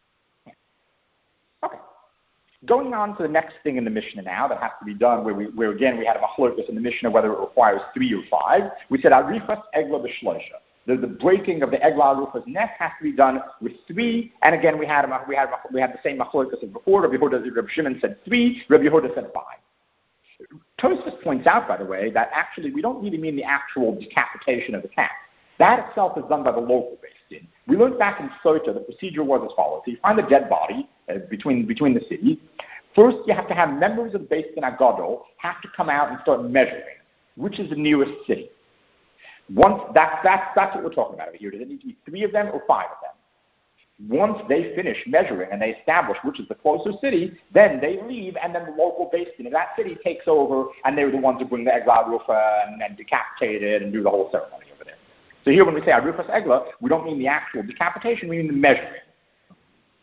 Going on to the next thing in the Mishnah now that has to be done, where again we had a machlokes in the Mishnah whether it requires 3 or 5. We said Arichas Egla b'Shloisha. The breaking of the Egla Arucha's neck has to be done with 3, and again we had the same machlokes as before. Rabbi Shimon said 3, Rabbi Yehuda said 5. Tosfos points out, by the way, that actually we don't really mean the actual decapitation of the cat. That itself is done by the local Beis Din. We learned back in Sota the procedure was as follows: so you find a dead body between the cities. First, you have to have members of the Beis Din Agadol have to come out and start measuring which is the nearest city. Once that's what we're talking about over here. Does it need to be 3 of them or 5 of them? Once they finish measuring and they establish which is the closer city, then they leave, and then the local Beis Din of that city takes over, and they're the ones who bring the Egla Arucha and decapitate it and do the whole ceremony over there. So here when we say Arufas Egla, we don't mean the actual decapitation, we mean the measuring.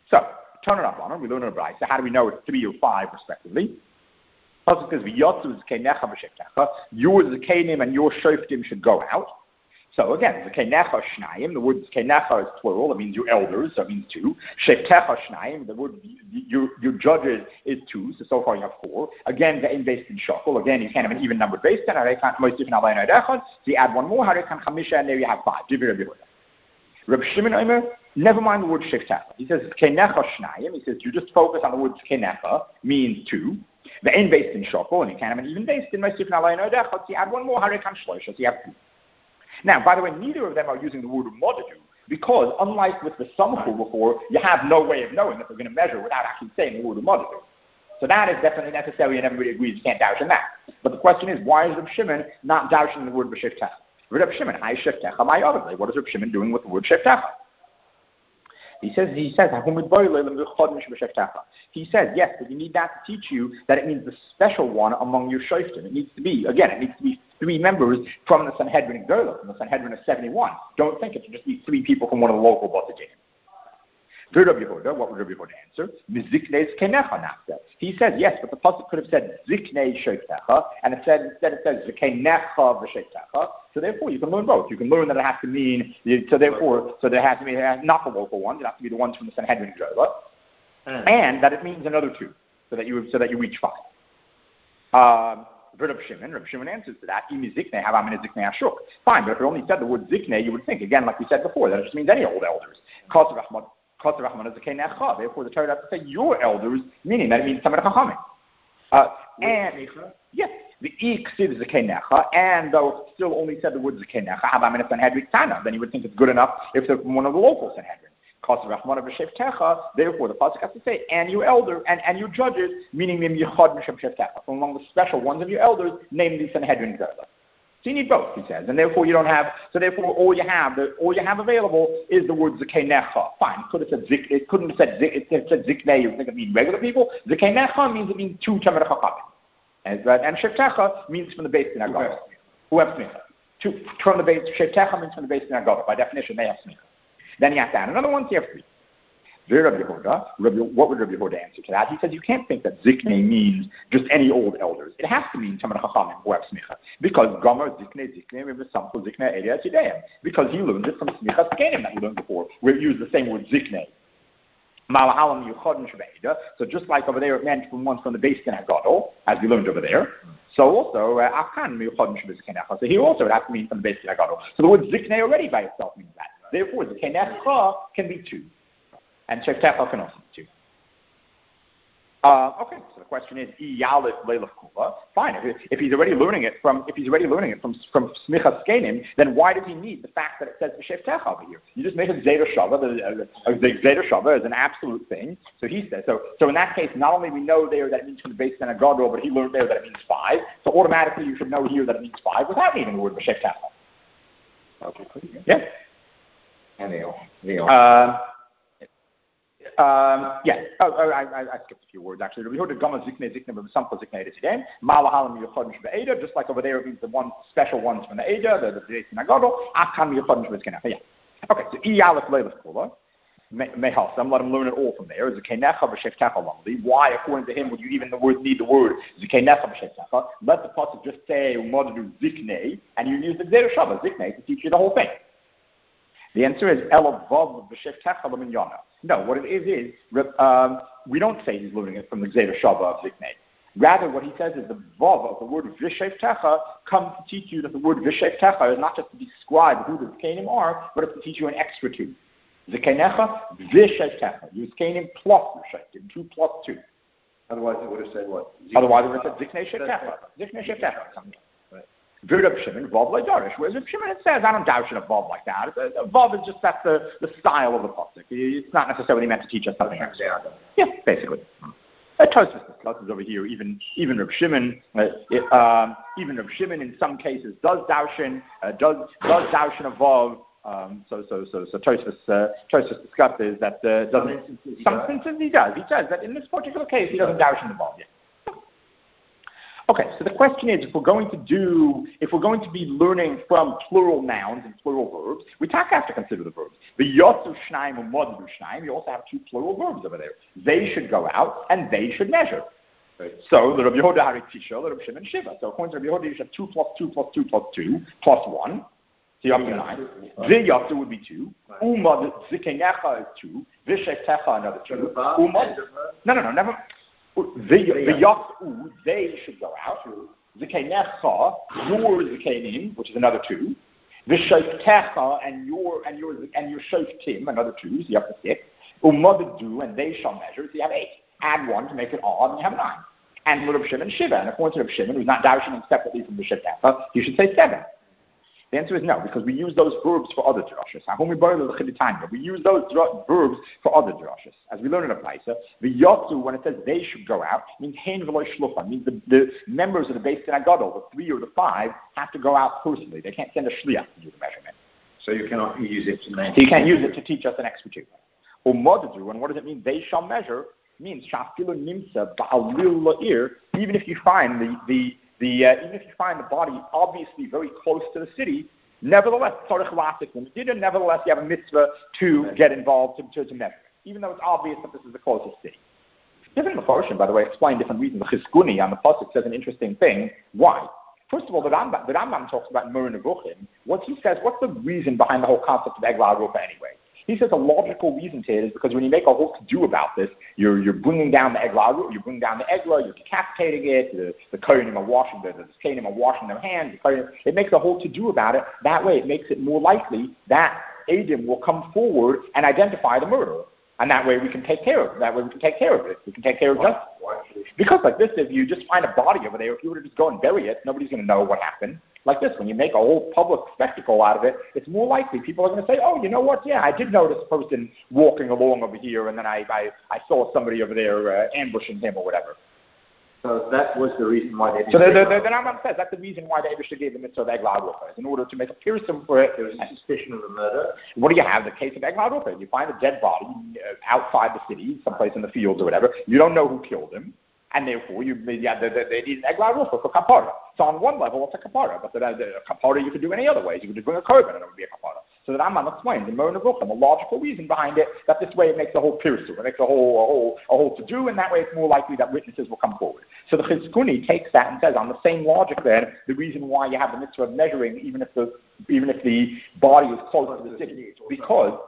So, turn it up on it. We learn it right. So how do we know it's 3 or 5 respectively? Because you as the Kenim and your Shoftim should go out. So again, the Kenecha Shnayim, the word Kenecha is plural, it means your elders, so it means 2. Sheftecha Shnayim, the word your judges is 2, so far you have 4. Again, the based in Shokol, again, you can't have an even numbered base, then so you add one more, and there you have 5. Reb Shimon Omer, never mind the word Sheftecha. He says Kenecha Shnayim, he says you just focus on the word Kenecha, means 2. The end based in Shokol, and you can't have an even based in Mosif Nalayno Dechot, so you add one more, Harekan Shloisha, so you have 2. Now, by the way, neither of them are using the word modadu, because unlike with the Samchu before, you have no way of knowing if they're going to measure without actually saying the word modadu. So that is definitely necessary, and everybody agrees you can't doubt in that. But the question is, why is Reb Shimon not doubting the word b'sheftecha? Reb Shimon, I sheftecha, my other. What is Reb Shimon doing with the word sheftecha? He says, yes, but you need that to teach you that it means the special one among your shoftim. It needs to be 3 members from the Sanhedrin Gdolah, from the Sanhedrin of 71. Don't think it should just be 3 people from one of the local Bottajim. What would Rabbi Yehuda answer? He said, yes, but the pasuk could have said Ziknei Shoftecha, and instead it says Zikenecha v'Shoftecha. So therefore, you can learn both. You can learn that it has to mean, so there has to be not the local ones, it has to be the ones from the Sanhedrin Gdolah, and that it means another 2, so that you reach 5. Reb Shimon answers to that. Fine, but if it only said the word Ziknei, you would think, again, like we said before, that it just means any old elders. Therefore, the Torah has to say your elders, meaning that it means Tamar Chachamim. And yes, the Iksiv is Zakenecha, and though it still only said the word Zakenecha, then you would think it's good enough if they're from one of the local Sanhedrin. Therefore, the pasuk has to say, and you elder, and you judges, meaning them Yechad Mishem Sheftecha, from among the special ones of your elders, namely Sanhedrin Gdolah. So you need both, he says, and therefore you don't have. So therefore, all you have available is the word Zakenecha. Fine, it couldn't have said Ziknei. You think it means regular people. Zakenecha means it means 2 Tamar Chachamim, and Sheftecha means from the base in Agadol. Who have smicha? From the base. Sheftecha means from the base in Agadol. By definition, they have smicha. Then you have to add another one, so you have 3. What would Rabbi Yehuda answer to that? He says you can't think that Ziknei means just any old elders. It has to mean Tamar Chachamim who have smicha. Because Gomer Ziknei Samchu Ziknei Elias Yideim. Because he learned it from Smichas Kenim that we learned before, where we use the same word Ziknei. So just like over there it meant from the base in Agadol, as we learned over there, so also Akan so here also it has to mean from the base in Agadol. So the word Ziknei already by itself means that. Therefore, the Kenecha can be 2. And Sheftecha can also be 2. Okay, so the question is, fine. If he's already learning it from Smichas Kenim, then why does he need the fact that it says Sheftecha over here? You just make a Zeder Shava. The Zeder Shava is an absolute thing. So he says. So in that case, not only we know there that it means from the base in Agadol, but he learned there that it means 5. So automatically, you should know here that it means 5 without needing the word Sheftecha. Okay, yeah. And they all. Yes. I skipped a few words actually. Just like over there, it means the one special ones from the Eda, the Beis Nagadol. Yeah. Okay. So Iyalef Leilas Kula. Mehasam, let him learn it all from there. Zakenecha b'sheftecha lamli. Why, according to him, would you even need the word Zakenecha b'sheftecha? Let the pasuk just say Umadu Ziknei, and you use the Zeder Shava Ziknei to teach you the whole thing. The answer is Elavav b'sheftecha l'minyana. No, what it is we don't say he's learning it from the Zeder Shava of Ziknei. Rather, what he says is the vav of the word v'sheftecha comes to teach you that the word v'sheftecha is not just to describe who the Zikanim are, but it's to teach you an extra 2. Zikanecha v'sheftecha. Use Zikanim plus v'sheftecha, 2 plus 2. Otherwise, it would have said what? Otherwise, it would have said Ziknei sheftecha. Ziknei sheftecha. Reb Shimon, vav le'darish. Whereas Reb Shimon, it says, I don't doubt in a vav like that. A vav is just that's the style of the pasuk. It's not necessarily meant to teach us something else. Yeah, basically. Tosfos discusses over here. Even Reb Shimon, even Reb Shimon in some cases does daushin a vav. So Tosfos discusses that some instances he does. He says that in this particular case he doesn't daushin the vav yet. Okay, so the question is, if we're going to be learning from plural nouns and plural verbs, we have to consider the verbs. The yotzu shnaim and moddu shnaim, you also have two plural verbs over there. They should go out and they should measure. Right. So the Rabbi Yehuda Haritisha, the Rabbi Shimon Shiva. So according to Rabbi Yehuda, you should have 2 plus 2 plus 2 plus 2 plus 1. So you're up to 9. The yotzu would be 2. Umad zikenecha is 2. Vishektecha another 2. Umad. No, never. The yotzu, they should go out. Zikenecha, your zikenim, which is another 2. Vishektecha and your shoftim, another 2. So you're up to 6. Umad and they shall measure. So you have 8. Add 1 to make it odd, and you have 9. And Rabbi Shimon Shiva, and according to Rabbi Shimon, who's not darshaning separately from the Shitefa, you should say 7. The answer is no, because we use those verbs for other drashas. We use those verbs for other drashas. As we learn in a Paisa, the yotzu, when it says they should go out, means hein v'lo shlucha, means the members of the Beis Din HaGadol, the 3 or the 5, have to go out personally. They can't send a shliach to do the measurement. So you cannot use it to measure. So you can't use it to teach us an extra 2. Or modadu, and what does it mean? They shall measure. Means shafilu nimsa ba'alil la'ir. Even if you find even if you find the body obviously very close to the city, nevertheless, nevertheless you have a mitzvah to get involved to measure it, even though it's obvious that this is the closest city. Different Mefarshim, by the way, explain different reasons. The Chizkuni on the pasuk says an interesting thing. Why? First of all, the Rambam talks about Mur Nevuchim. What he says, what's the reason behind the whole concept of Eglah Rupa anyway? He says a logical reason to it is because when you make a whole to-do about this, you're bringing down the Eglah, you're bringing down the Eglah, you're decapitating it, the Kohanim are washing, the Kohanim are washing their hands, it makes a whole to-do about it. That way it makes it more likely that Adam will come forward and identify the murderer. And that way we can take care of it. We can take care of justice. Because like this, if you just find a body over there, if you were to just go and bury it, nobody's going to know what happened. Like this, when you make a whole public spectacle out of it, it's more likely people are going to say, oh, you know what, yeah, I did notice a person walking along over here, and then I saw somebody over there ambushing him or whatever. So that was the reason why they did. So the Rambam says that's the reason why the Eibishter gave the mitzvah of Eglah Rupa, in order to make a piercing for it. There was a suspicion of a murder. What do you have? The case of Eglah Rupa. You find a dead body outside the city, someplace in the fields or whatever. You don't know who killed him. And therefore, they need an Eglah Rupa for kapara. So on one level, it's a kapara. But the kapara you could do any other ways. You could just bring a korban and it would be a kapara. So the Rambam explains in Mor Nevuchim the logical reason behind it, that this way it makes a whole pirsu. It makes a whole to-do, and that way it's more likely that witnesses will come forward. So the Chizkuni takes that and says, on the same logic then, the reason why you have the mitzvah of measuring, even if the body is close to the city, because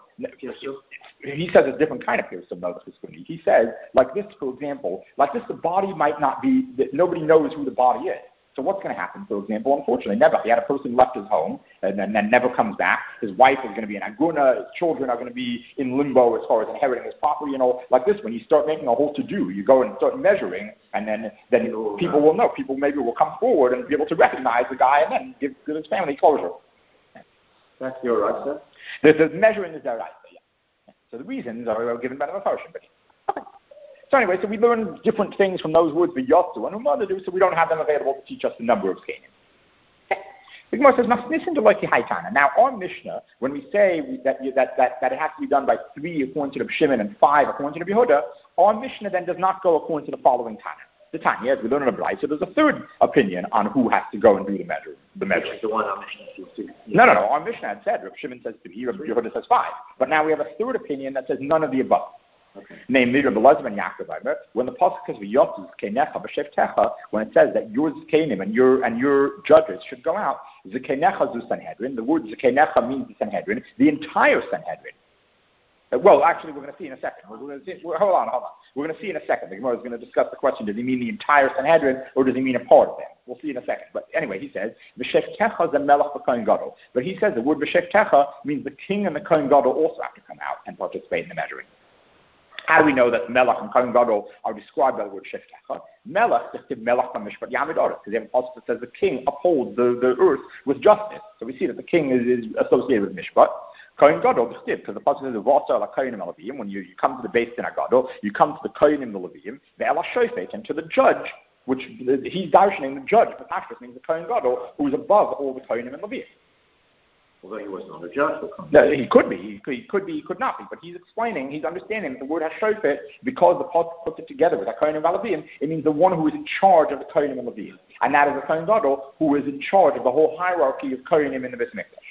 he says it's a different kind of pirsum, though, the Chizkuni. He says, like this, for example, the body might not be, that nobody knows who the body is. So what's going to happen, for example, unfortunately, never. He had a person left his home and then never comes back. His wife is going to be in Aguna. His children are going to be in limbo as far as inheriting his property. Like this, when you start making a whole to-do, you go and start measuring, and then people will know. People maybe will come forward and be able to recognize the guy and then give his family closure. That's your right, sir? The measuring is their right, yeah. So the reasons are given by the Mefarshim. Okay. So anyway, so we learn different things from those words, V'yotzu and Umadu, so we don't have them available to teach us the number of Kenim. Okay. The Gemara says, listen to like Haitana. Now, our Mishnah, when we say that it has to be done by 3 according to the Shimon and 5 according to the Yehuda, our Mishnah then does not go according to the following Tana. The Tanya, as we learn in the Brayso, so there's a third opinion on who has to go and do the measuring. Which the one our Mishnah says 2. No. Our Mishnah had said, Reb Shimon says 3, Reb Yehuda says 5. But now we have a third opinion that says none of the above. Okay. Namely, Rabbi Elazar ben Yaakov, when the pasuk says v'yotzu zkenecha b'sheftecha, when it says that your zkenim and your judges should go out, zkenecha zu Sanhedrin. The word zkenecha means the Sanhedrin, the entire Sanhedrin. Well, actually, we're going to see in a second. Hold on. We're going to see in a second. The Gemara is going to discuss the question: does he mean the entire Sanhedrin, or does he mean a part of them? We'll see in a second. But anyway, he says v'sheftecha is a melech v'kohen gadol. But he says the word v'sheftecha means the king and the kohen gadol also have to come out and participate in the measuring. How do we know that Melech and Kohen Gadol are described by the word Sheftecha? Melech is Melech HaMishpat Yamid Oretz, because they have a passage that says the king upholds the earth with justice. So we see that the king is associated with Mishpat. Kohen Gadol, because the passage says V'asa la Kohenim Levim, when you come to the Beis Din HaGadol, you come to the Kohenim the Levim, Ve'ela Shofet, and to the judge, which he's darshaning the judge, but Pashtus means the Kohen Gadol, who is above all the Kohenim and Levim. Although he was not a judge. No, he could be. He could be. He could not be. But he's explaining. He's understanding that the word hashofet, because the pot puts it together with Kohen and Levim, it means the one who is in charge of the Kohen and Levim, and that is the Kohen Gadol who is in charge of the whole hierarchy of Kohenim in the Beis Mikdash.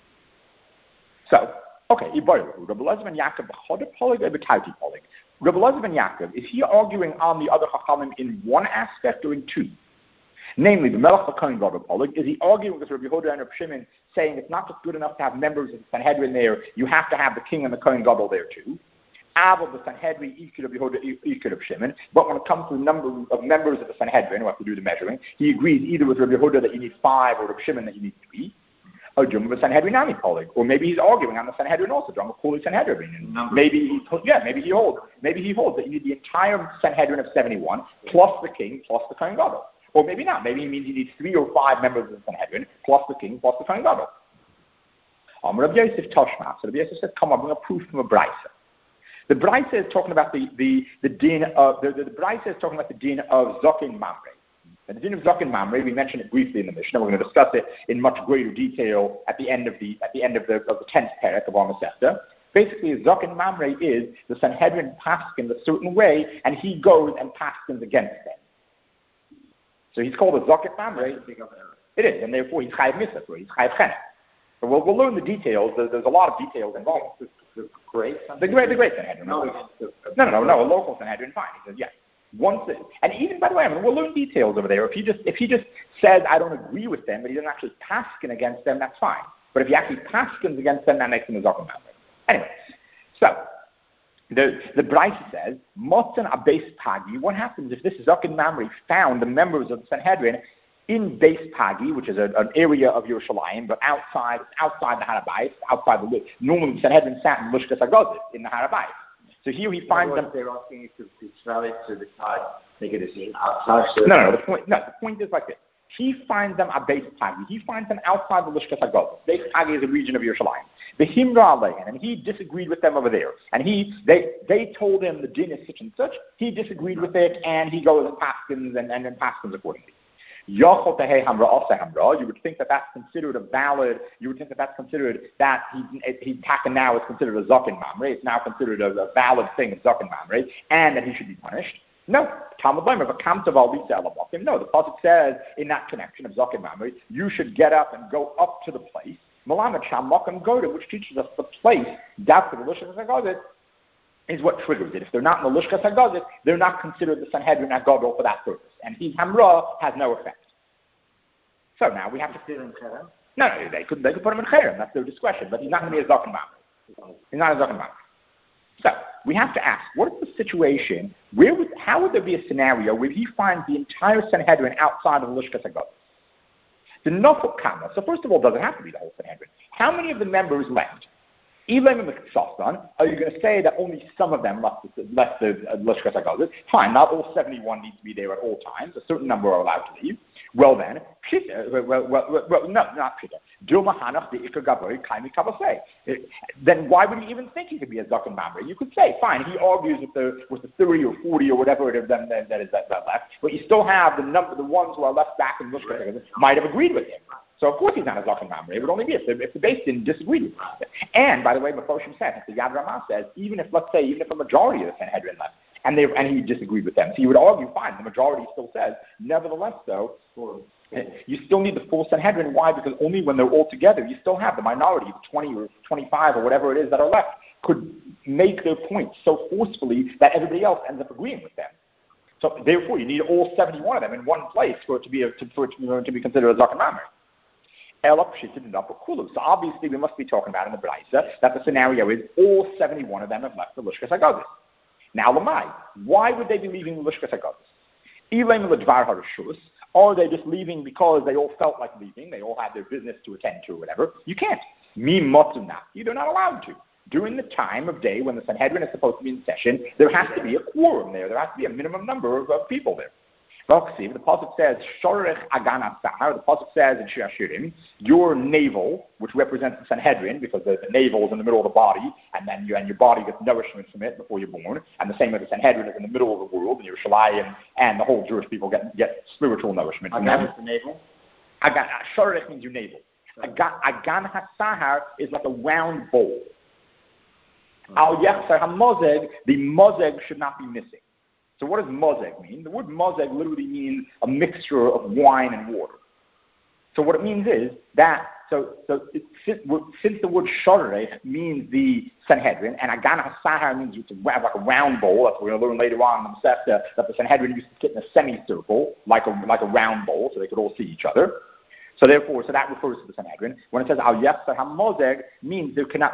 So, okay, Iboru, Rabbi Elazar ben Yaakov, b'choder polig or b'tauti polig. Rabbi Elazar ben Yaakov, is he arguing on the other Chachamim in one aspect or in two? Namely, the Melech HaKohen Gadol Polig, is he arguing with Rabbi Yehuda and Rabbi Shimon, saying it's not just good enough to have members of the Sanhedrin there, you have to have the king and the Kohen Gadol there too. Avol the Sanhedrin, Ikid Rabbi Yehuda, Ikid Rabbi Shimon. But when it comes to the number of members of the Sanhedrin who have to do the measuring, he agrees either with Rabbi Yehuda that you need 5 or Rabbi Shimon that you need 3. Or Sanhedrin Nami Polig. Or maybe he's arguing on the Sanhedrin also, Drum of Holy Sanhedrin. Maybe he holds that you need the entire Sanhedrin of 71 plus the king plus the Kohen Gadol. Or maybe not. Maybe he means you need 3 or 5 members of the Sanhedrin, plus the king, plus the Kohen Gadol. Rabbi Yosef Toshma. So Rabbi Yosef says, come on, bring a proof from a Brisa. The Brisa is talking about the din of the Brisa is talking about the din of Zokin Mamre. And the din of Zokin Mamre, we mentioned it briefly in the Mishnah. We're going to discuss it in much greater detail at the end of the 10th parak of our Masechta. Basically, Zokin Mamre is the Sanhedrin paskins a certain way, and he goes and paskins against them. So he's called a Zoket Mamre. It is, and therefore he's Chayav Mitzvah, he's Chayav Chenek. So we'll learn the details. There's a lot of details involved. The great Sanhedrin. No, a local Sanhedrin, fine. He says, yes. And even, by the way, we'll learn details over there. If he just says, I don't agree with them, but he doesn't actually paskin against them, that's fine. But if he actually paskins against them, that makes him a Zoket Mamre. Anyway, so the Brisa says, Motzan Abeis Pagi, what happens if this Zokin Mamre found the members of the Sanhedrin in Beis Pagi, which is an area of Yerushalayim, but outside the Harabais, normally the Sanhedrin sat in Lushkas HaGozit, in the Harabais. So here he finds them. They're asking if it's valid to decide, make a decision outside. No, the point is like this. He finds them at Beis Pagi. He finds them outside the Lushkas HaGozit. Beis Pagi is a region of Yerushalayim. The Himra Aleihen, and he disagreed with them over there. And they told him the din is such and such. He disagreed with it, and he goes and paskins and then paskins accordingly. Yochel Tehei Hamra Asa Hamra. You would think that that's considered a valid. You would think that that's considered that he's Taka now is considered a Zokin Mamre. It's now considered a valid thing, a Zokin Mamre, and that he should be punished. No, Talmud Leimer, no, the pasuk says in that connection of Zokin Mamre, you should get up and go up to the place. Malamed Sham Makam Goda, which teaches us the place, that's the Lushkas HaGozit, is what triggers it. If they're not in the Lushkas HaGozit, they're not considered the Sanhedrin HaGadol for that purpose. And his Hamra has no effect. So now we have to sit in Cherem. No, they could put him in Cherem. That's their discretion. But he's not going to be a Zokin Mamre. He's not a Zokin Mamre. So we have to ask, what is the situation? How would there be a scenario where he finds the entire Sanhedrin outside of the Lushkas HaGozit? The Nofuk Kama. So first of all, does it have to be the whole Sanhedrin? How many of the members left? Elam and Mitzvah, are you going to say that only some of them left the Lushkas HaGozit? Fine, not all 71 need to be there at all times. A certain number are allowed to leave. Well then, no, not Pshita. Dilma Hanach the Ikar Gabori Kaimi Kabasei. Then why would he even think he could be a Zokin Mamre? You could say, fine, he argues with the 30 or 40 or whatever it is that left, but you still have the ones who are left back in Lushkas HaGozit might have agreed with him. So of course he's not a Zokin Mamre. It would only be if the base didn't disagree with him. And by the way, Mephoshim said, the Yad Ramah says, even if a majority of the Sanhedrin left, and he disagreed with them, so you would argue, fine, the majority still says, nevertheless though, you still need the full Sanhedrin. Why? Because only when they're all together, you still have the minority, the 20 or 25 or whatever it is that are left, could make their point so forcefully that everybody else ends up agreeing with them. So therefore, you need all 71 of them in one place for it to be considered a Zokin Mamre. So obviously we must be talking about in the Brisa that the scenario is all 71 of them have left the Lushkas HaGozit. Now Lamai, why would they be leaving the Lushkas HaGozit? Or are they just leaving because they all felt like leaving, they all had their business to attend to or whatever? You can't. You're not allowed to. During the time of day when the Sanhedrin is supposed to be in session, there has to be a quorum there. There has to be a minimum number of people there. The pasuk says, Shorech Agan Asar. The pasuk says in Shir Hashirim, your navel, which represents the Sanhedrin, because the navel is in the middle of the body, and then your body gets nourishment from it before you're born, and the same with the Sanhedrin is in the middle of the world, and Yerushalayim and the whole Jewish people get spiritual nourishment from them. Agan is the navel? Shorech means your navel. Agan HaSahar is like a round bowl. Al Yechsar HaMozeg, the mozeg should not be missing. So what does mozeg mean? The word mozeg literally means a mixture of wine and water. So what it means is that, since the word shoreh means the Sanhedrin, and Agan HaSahar means it's like a round bowl, that's what we're going to learn later on in the Masechta, that the Sanhedrin used to sit in a semicircle, like a round bowl, so they could all see each other. So therefore, that refers to the Sanhedrin. When it says Al Yechsar HaMozeg, means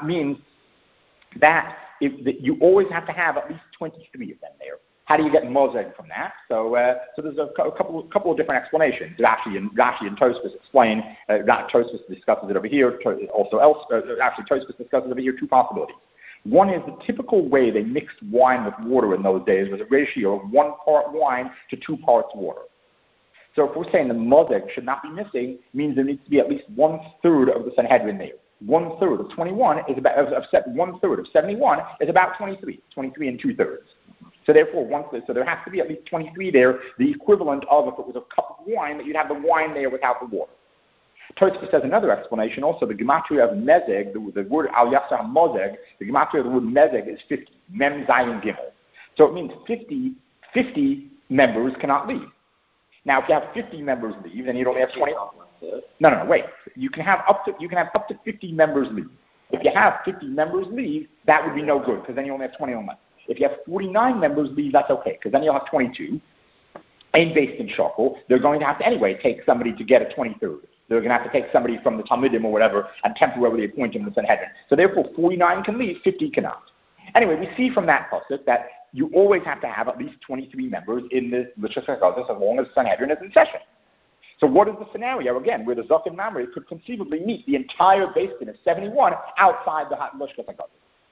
that you always have to have at least 23 of them there. How do you get mozeg from that? So there's a couple of different explanations. Rashi and Tosfos explain. Tosfos discusses it over here. Tosfos discusses over here two possibilities. One is the typical way they mixed wine with water in those days was a ratio of 1 part wine to 2 parts water. So if we're saying the mozeg should not be missing, means there needs to be at least 1/3 of the Sanhedrin there. 1/3 of 21 is about 1/3 of 71 is about 23 and 2/3. So therefore, there has to be at least 23 there, the equivalent of if it was a cup of wine, that you'd have the wine there without the water. Tosfos says another explanation also, the gematria of mezeg, the word al yachsar mozeg, the gematria of the word mezeg is 50, mem zayin gimel. So it means 50 members cannot leave. Now, if you have 50 members leave, then you don't have 20. No, wait. You can have up to 50 members leave. If you have 50 members leave, that would be no good, because then you only have 21 left. If you have 49 members leave, that's okay, because then you'll have 22. Ain't based in Shakel. They're going to have to anyway take somebody to get a 23rd. They're going to have to take somebody from the Talmudim or whatever and temporarily appoint him to the Sanhedrin. So therefore, 49 can leave, 50 cannot. Anyway, we see from that pasuk that you always have to have at least 23 members in the Lishkas HaKodesh as long as the Sanhedrin is in session. So what is the scenario, again, where the Zaken Mamre could conceivably meet the entire Beis Din of 71 outside the Lishkas HaKodesh?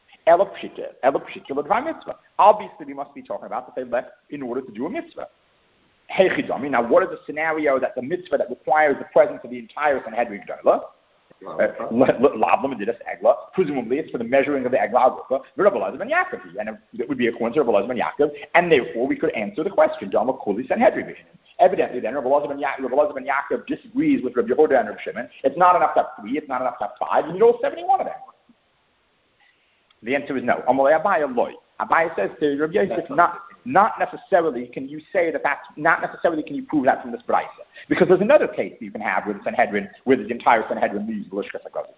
Obviously, we must be talking about that they left in order to do a mitzvah. Now, what is the scenario that the mitzvah that requires the presence of the entire Sanhedrin Gdolah? Presumably, it's for the measuring of the Eglah Agufa, and it would be a coincidence of Rabbi Elazar ben Yaakov, and therefore we could answer the question. Evidently, then Rabbi Elazar ben Yaakov disagrees with Rabbi Yehuda and Rabbi Shimon. It's not enough to have 3. It's not enough to have 5. You need all 71 of them. The answer is no. Abaye says to Rabbi Yosef, not necessarily can you say that's not necessarily can you prove that from this brayso, because there's another case you can have with the Sanhedrin, where the entire Sanhedrin leaves the Lishkas HaKodesh.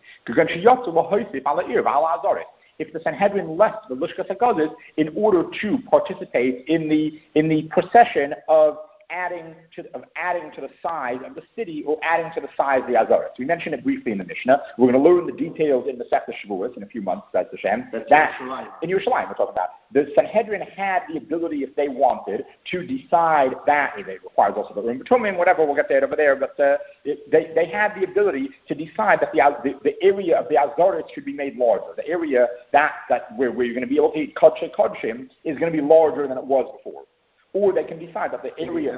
If the Sanhedrin left the Lishkas HaKodesh in order to participate in the procession of adding to the size of the city or adding to the size of the Azaret. We mentioned it briefly in the Mishnah. We're going to learn the details in the Masechta Shavuos in a few months. That's Hashem. In Yerushalayim, we're talking about. The Sanhedrin had the ability, if they wanted, to decide that. It requires also the Urim B'Tumim, whatever. We'll get there over there. But they had the ability to decide that the area of the Azaret should be made larger. The area that where you're going to be able to eat Kodshim is going to be larger than it was before. Or they can decide that the area.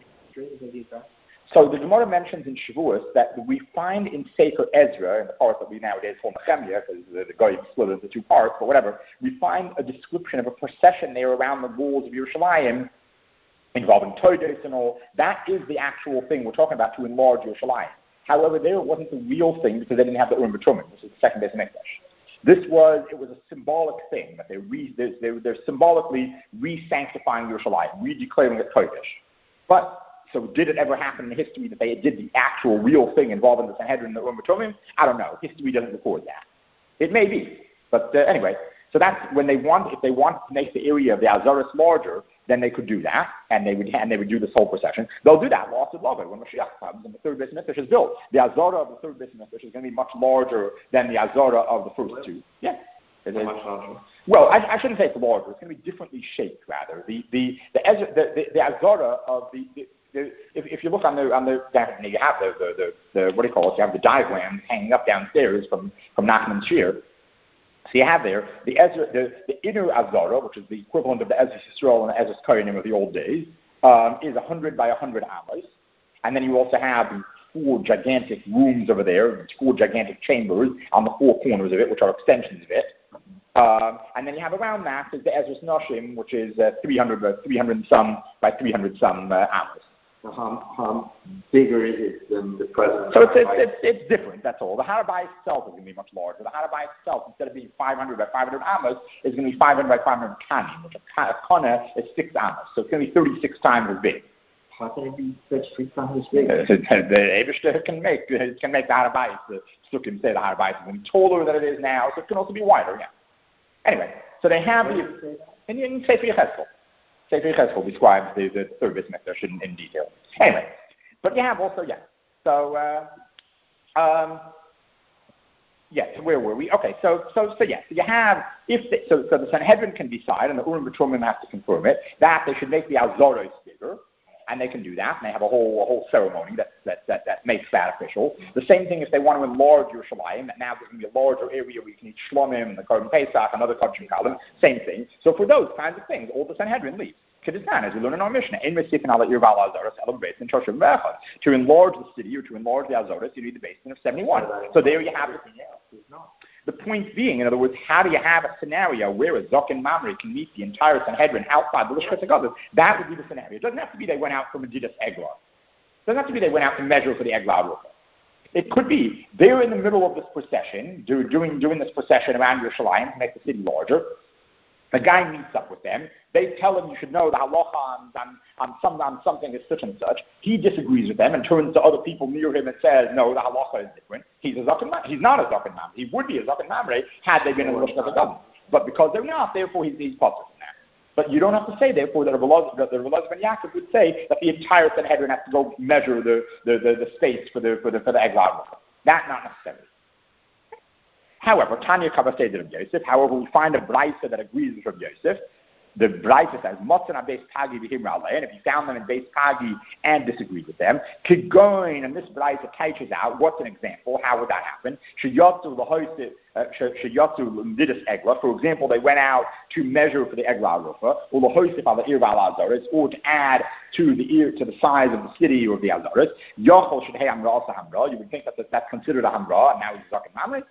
So the Gemara mentions in Shavuos that we find in Sefer Ezra, in the part that we nowadays call Nehemiah, because the guy split it into 2 parts, but whatever, we find a description of a procession there around the walls of Yerushalayim involving Todos and all. That is the actual thing we're talking about to enlarge Yerushalayim. However, there it wasn't the real thing because they didn't have the Urim B'Tumim, which is the second Beis Hamikdash. It was a symbolic thing that they're symbolically re-sanctifying Yerushalayim, re-declaring it Kodesh. But so did it ever happen in history that they did the actual real thing involving the Sanhedrin and the Urim B'Tumim? I don't know. History doesn't record that. It may be, but anyway. So that's when if they wanted to make the area of the Azaris larger, then they could do that, and they would do this whole procession. They'll do that, lost of love it, when Mashiach comes and the third Beis Hamikdash is built. The Azara of the third Beis Hamikdash is going to be much larger than the Azara of the first 2. Yeah. It is. Much larger. Well, I shouldn't say it's larger. It's going to be differently shaped, rather. The Azara of if you look on the you have the what do you call it? You have the diagram hanging up downstairs from Nachman's Shir. So you have there the inner Azara, which is the equivalent of the Ezras Yisrael and the Ezras Kohanim of the old days, is 100 by 100 amas, and then you also have 4 gigantic rooms over there, 4 gigantic chambers on the 4 corners of it, which are extensions of it. And then you have around that is the Ezras Noshim, which is 300 some by 300 some amas. So how bigger is it than the present? So it's different, that's all. The Harabai itself is going to be much larger. The Harabai itself, instead of being 500 by 500 amos, is going to be 500 by 500 kanim, which a kana is 6 amos. So it's going to be 36 times as big. How can it be 36 times as big? The Eibishter can make the Harabai, the Sukkim say the Harabai is going to be taller than it is now, so it can also be wider, yeah. Anyway, so they have the, in Sefer Yechezkel. Sefer Yechezkel describes the third base method in detail. Anyway, but you have also, yeah. So, so where were we? Okay, so yes, so you have, so the Sanhedrin can decide, and the Urim V'Tumim have to confirm it, that they should make the Azoros bigger, and they can do that, and they have a whole ceremony that makes that official. The same thing if they want to enlarge Yerushalayim, that now there's going to be a larger area where you can eat Shlomim and the Korban Pesach and other Kodshim Kalim, same thing. So for those kinds of things, all the Sanhedrin leaves. Kedistan, as we learn in our Mishnah, to enlarge the city or to enlarge the Azoros, you need the basin of 71. So there you have it. The point being, in other words, how do you have a scenario where a Zok and Mamre can meet the entire Sanhedrin outside the Lishkat HaGazos? That would be the scenario. It doesn't have to be they went out from Medidas Eglah. It doesn't have to be they went out to measure for the Eglah Rufa. It could be they're in the middle of this procession, doing this procession around Yerushalayim to make the city larger. The guy meets up with them. They tell him you should know the halacha on something is such and such. He disagrees with them and turns to other people near him and says, no, the halacha is different. He's a Zaken Mamre. He's not a Zaken Mamre. He would be a Zaken Mamre had they been in the Rosh Hashanah. But because they're not, therefore he's potter from that. But you don't have to say, therefore, that the Rebbe ben Yaakov would say that the entire Sanhedrin has to go measure the space for the Eglah. That's not necessary. However, Tanya Kabasei Rav Yosef, however, we find a Braisa that agrees with Rav Yosef. The Braisa says, Motzana Beis Pagi v'Himra Alei, and if you found them in Beis Pagi and disagreed with them, Kigoin, and this Braisa teaches out, what's an example? How would that happen? Sheyotzu Midas Eglah, for example, they went out to measure for the Eglah Rufa, or L'Hoisif al Ir Val Azaris, or to add to the size of the city or the Azaris. Yochel should hey Hamra also Hamra. You would think that's considered a Hamra, and now he's Zaken Mamre.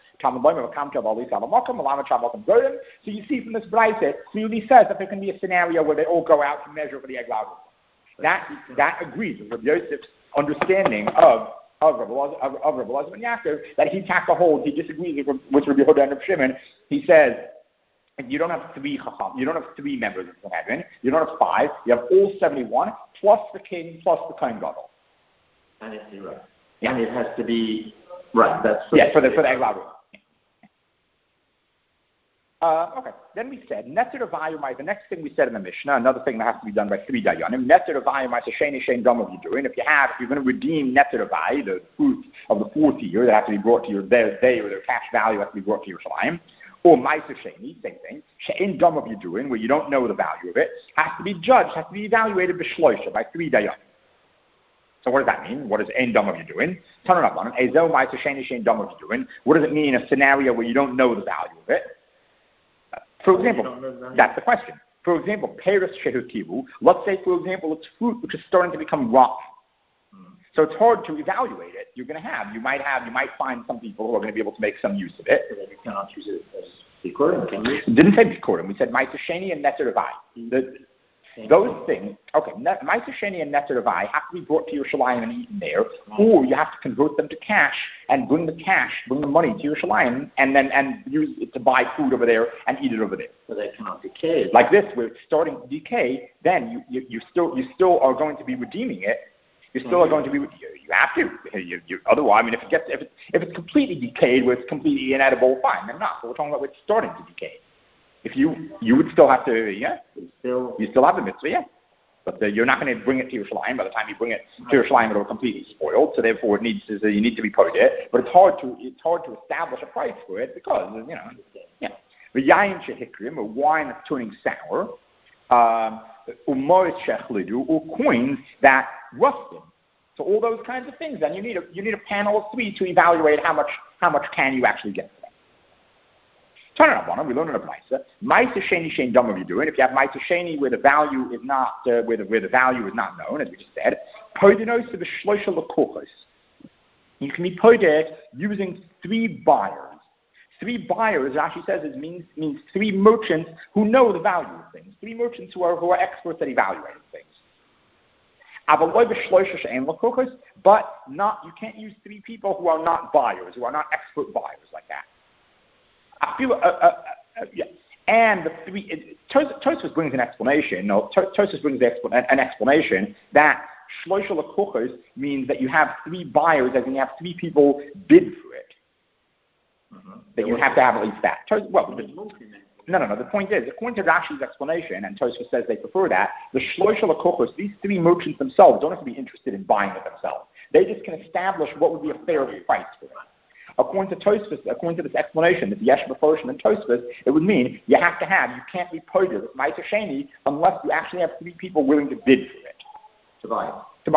So you see from this Braisa, it clearly says that there can be a scenario where they all go out to measure for the Eglah Rufa. That agrees with Rabbi Yosef's understanding of Rabbi Elazar ben Yaakov, that he takes a hold, he disagrees with Rabbi Yehuda and Rabbi Shimon. He says, you don't have 3 chacham, you don't have 3 members of the Sanhedrin, you don't have 5, you have all 71, plus the king, plus the Kohen Gadol. And it's right. Yeah. And it has to be, right, that's for the Eglah Rufa. Okay, then we said, Neter of Ayumai, the next thing we said in the Mishnah, another thing that has to be done by 3 Dayanim, Neter of Ayumai, so Shein Dom of Yidurin. If you're going to redeem Neter of Ay, the fruit of the 4th year, that has to be brought to their cash value has to be brought to Yerushalayim. Or Ma'aser Sheni, same thing, Shein Dom of Yidurin, where you don't know the value of it, has to be judged, has to be evaluated b'shloisha, by 3 Dayanim. So what does that mean? What is Ein Dom of Yidurin? What does it mean in a scenario where you don't know the value of it? For example, that's the question. For example, Peres Shehukivu, let's say, for example, it's fruit which is starting to become rotten. So it's hard to evaluate it. You might find some people who are going to be able to make some use of it. So that you cannot use it as Bikurim, can you? Didn't say Bikurim. We said Ma'aser Sheni and Neter Avai. Those things, okay, Ma'aser Sheni and Neter Avai have to be brought to Yerushalayim and eaten there, or you have to convert them to cash and bring the money to Yerushalayim and use it to buy food over there and eat it over there. So they cannot decay. Like this, where it's starting to decay, then you still are going to be redeeming it. You still are going to be. You have to. Otherwise, I mean, if it's completely decayed, where it's completely inedible, fine. Then not. But we're talking about it's starting to decay. If you would still have to, you still have the mitzvah, yeah. But you're not going to bring it to Yerushalayim. By the time you bring it to Yerushalayim, it'll completely spoiled. So therefore, you need to be put it. But it's hard to establish a price for it because The yayin shehikrim, a wine that's turning sour, or coins that rusted. So all those kinds of things. Then you need a panel of 3 to evaluate how much can you actually get. We learn in a Braisa. Ma'aser Sheni Shein Dom of Yidurin. If you have Ma'aser Sheni where the value is not known, as we just said, Poidenos of the Shloisha Lakochos. You can be poided using 3 buyers. 3 buyers, Rashi says, means 3 merchants who know the value of things. 3 merchants who are experts at evaluating things. But not, you can't use three people who are not buyers, who are not expert buyers like that. I feel, yeah. And the three, Tosfos brings an explanation. No, Tosfos brings an explanation that shloisha lakuchos means that you have three buyers, as in you have three people bid for it. Mm-hmm. That you have to have at least that. No. The point is, according to Rashi's explanation, and Tosfos says they prefer that, the shloisha lakuchos, these three merchants themselves don't have to be interested in buying it themselves. They just can establish what would be a fair price for it. According to Tosfos, according to this explanation, this Yesh B'Foshim and Tosfos, it would mean you can't be poder with Ma'aser Sheni unless you actually have three people willing to bid for it. To buy it.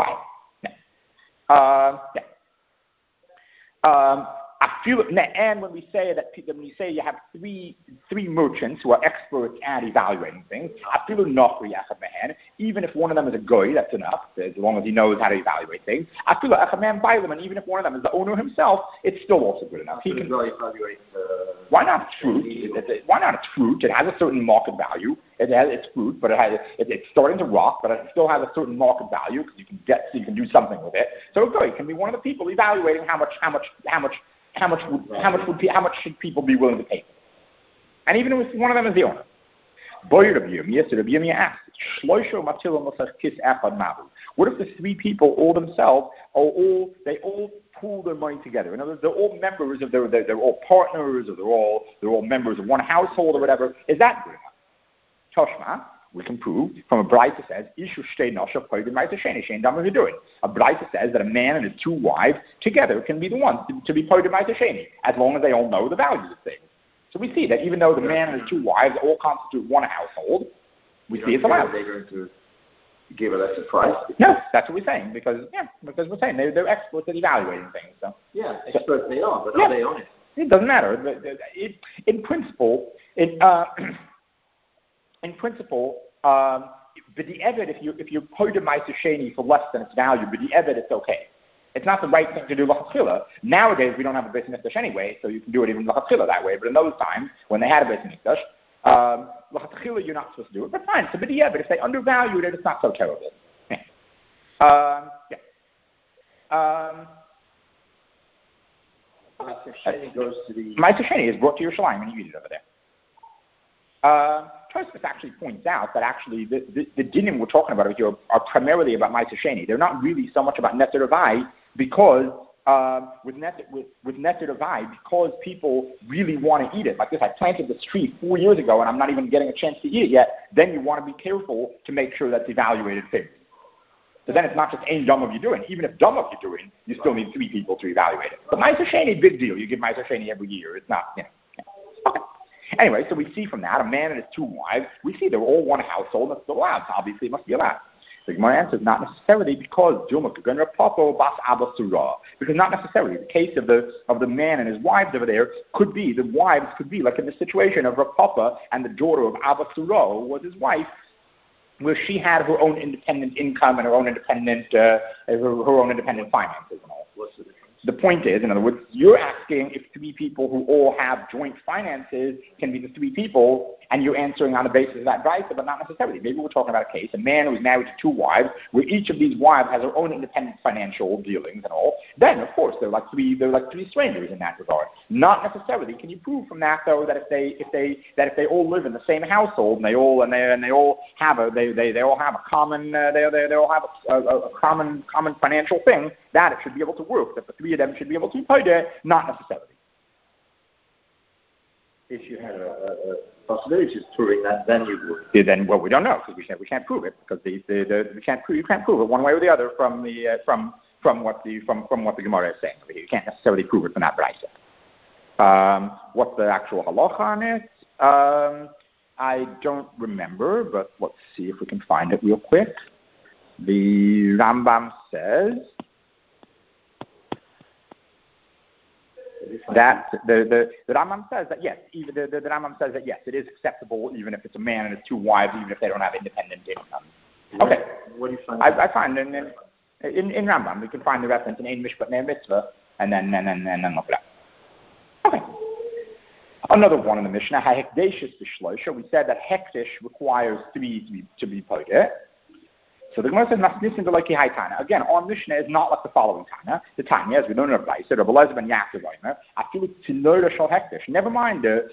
Yeah. I feel it, and when we say you have three merchants who are experts at evaluating things, I feel nokri echad mehen. Even if one of them is a goy, that's enough, as long as he knows how to evaluate things. I feel echad mehen bailam, and even if one of them is the owner himself, it's still also good enough. He can evaluate. Why not fruit? Why not? It's fruit. It has a certain market value. It's fruit, but it's starting to rot, but it still has a certain market value because you can do something with it. So a goy can be one of the people evaluating how much should people be willing to pay for it? And even if one of them is the owner. What if the three people all themselves they all pool their money together? In other words, they're all members of they're all partners, or they're all members of one household or whatever. Is that good enough? Toshma, we can prove from a Braisa that says, Ishu shtei noshav poidim ma'aser sheni, shein dam v'hidurin. A Braisa says that a man and his two wives together can be the ones to be poidim ma'aser sheni, as long as they all know the values of things. So we see that even though the man and his two wives all constitute one household, we see it's allowed. They're going to give a lesser price? No, that's what we're saying, because we're saying they're experts at evaluating things. So. Yeah, experts they are, but are they honest? It doesn't matter. In principle, but the evid, if you poda ma'aser sheni for less than its value, but the evid, it's okay. It's not the right thing to do l'chatchila. Nowadays we don't have a Beis Mikdash anyway, so you can do it even l'chatchila that way. But in those times when they had a Beis Mikdash, l'chatchila you're not supposed to do it. But fine, so but the evid, if they undervalued it, it's not so terrible. Ma'aser sheni goes to the. Ma'aser sheni is brought to Yerushalayim and you eat it over there. Tosfos actually points out that actually the dinim we're talking about here are primarily about Ma'aser Sheni. They're not really so much about Neter Avai because with Neter Avai, because people really want to eat it. Like this, I planted this tree 4 years ago and I'm not even getting a chance to eat it yet. Then you want to be careful to make sure that's evaluated fairly. So then it's not just ein dam of Yedurin. Even if dam of Yedurin, you still need three people to evaluate it. But Ma'aser Sheni, big deal. You give Ma'aser Sheni every year. It's not, Okay. Anyway, so we see from that, a man and his two wives, we see they're all one household, that's still allowed. So obviously it must be allowed. The Gemara answers, not necessarily because because not necessarily. The case of the man and his wives over there could be, the wives could be, like in the situation of Rav Papa and the daughter of Abba Surah was his wife, where she had her own independent income and her own independent finances and all. What's the difference? The point is, in other words, you're asking if three people who all have joint finances can be the three people, and you're answering on the basis of that advice, but not necessarily. Maybe we're talking about a case, a man who's married to two wives, where each of these wives has her own independent financial dealings and all. Then, of course, they're like three strangers in that regard. Not necessarily. Can you prove from that though that if they all live in the same household and they all have a common financial thing, that it should be able to work, that the three of them should be able to pay it? Not necessarily. If you had a possibility of proving that, then you would. Yeah, then, well, we don't know because we can't prove it because you can't prove it one way or the other from what the Gemara is saying. You can't necessarily prove it from that brayso. What's the actual halacha on it? I don't remember, but let's see if we can find it real quick. The Rambam says that the Rambam says that yes, even the Rambam says that yes, it is acceptable even if it's a man and his two wives, even if they don't have independent income. Okay. What do you find? I find in Rambam we can find the reference in Ein Mishpat Ne'er Mitzvah and then look it up. Okay. Another one in the Mishnah, Ha'hekdeshis b'shloisha. We said that hekdesh requires three to be poder. So the Gemara says, Masnisim v'loki hai Tana. Again, our Mishnah is not like the following Tana. The Tanya, as we learn in our place, Rabbi Elazar ben Yaakov Omer, afilu tzilora shel hekdesh. Never mind the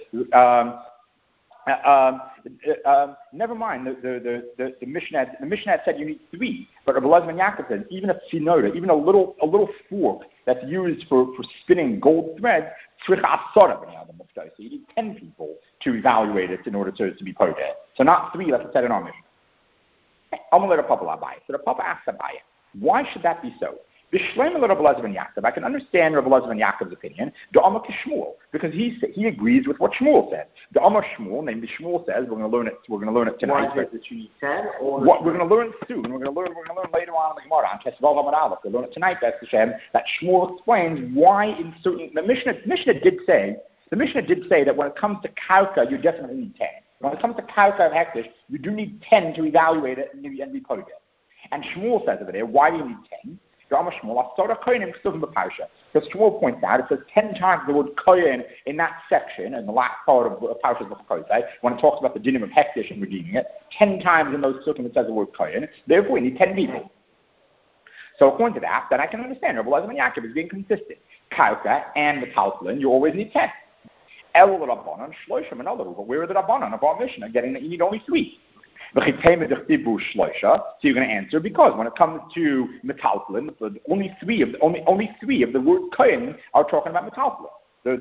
Mishnah. The Mishnah had said you need 3, but Rabbi Elazar ben Yaakov said even a tzilora, even a little fork that's used for spinning gold thread, tzricha asara b'nei adam muftai. So you need 10 people to evaluate it in order to be podeh. So not 3, like it said in our Mishnah. I'm going to let a Papa Abai. So the Papa asks Abai, why should that be so? I can understand Rabbi Elazar ben Yaakov's opinion, because he agrees with what Shmuel said. The Amar Shmuel, namely Shmuel says, we're going to learn it tonight. Why is it that you need 10? What we're going to learn soon. We're going to learn later on in the Gemara on Tesvav Amar Aleph. We'll learn it tonight. That's Hashem. That Shmuel explains why in certain the Mishnah did say that when it comes to Kauka, you definitely need 10. When it comes to Kauka of Hekdesh, you do need 10 to evaluate it and be podeh. And Shmuel says over there, why do you need 10? Because Shmuel points out, it says 10 times the word kohen in that section, in the last part of Parshas B'chakosai, when it talks about the dinim of Hekdesh and redeeming it, 10 times in those circles it says the word kohen. Therefore, we need 10 people. So according to that, then I can understand Rabbi Elazar ben Yaakov is being consistent. Kauka and the Talmud, you always need 10. El Rabbanan, Shloshim, and other. But where are the Rabbanan of our Mishnah getting that you need only 3? So you're going to answer because when it comes to metaltlin, only three of the word kohen are talking about metaltlin.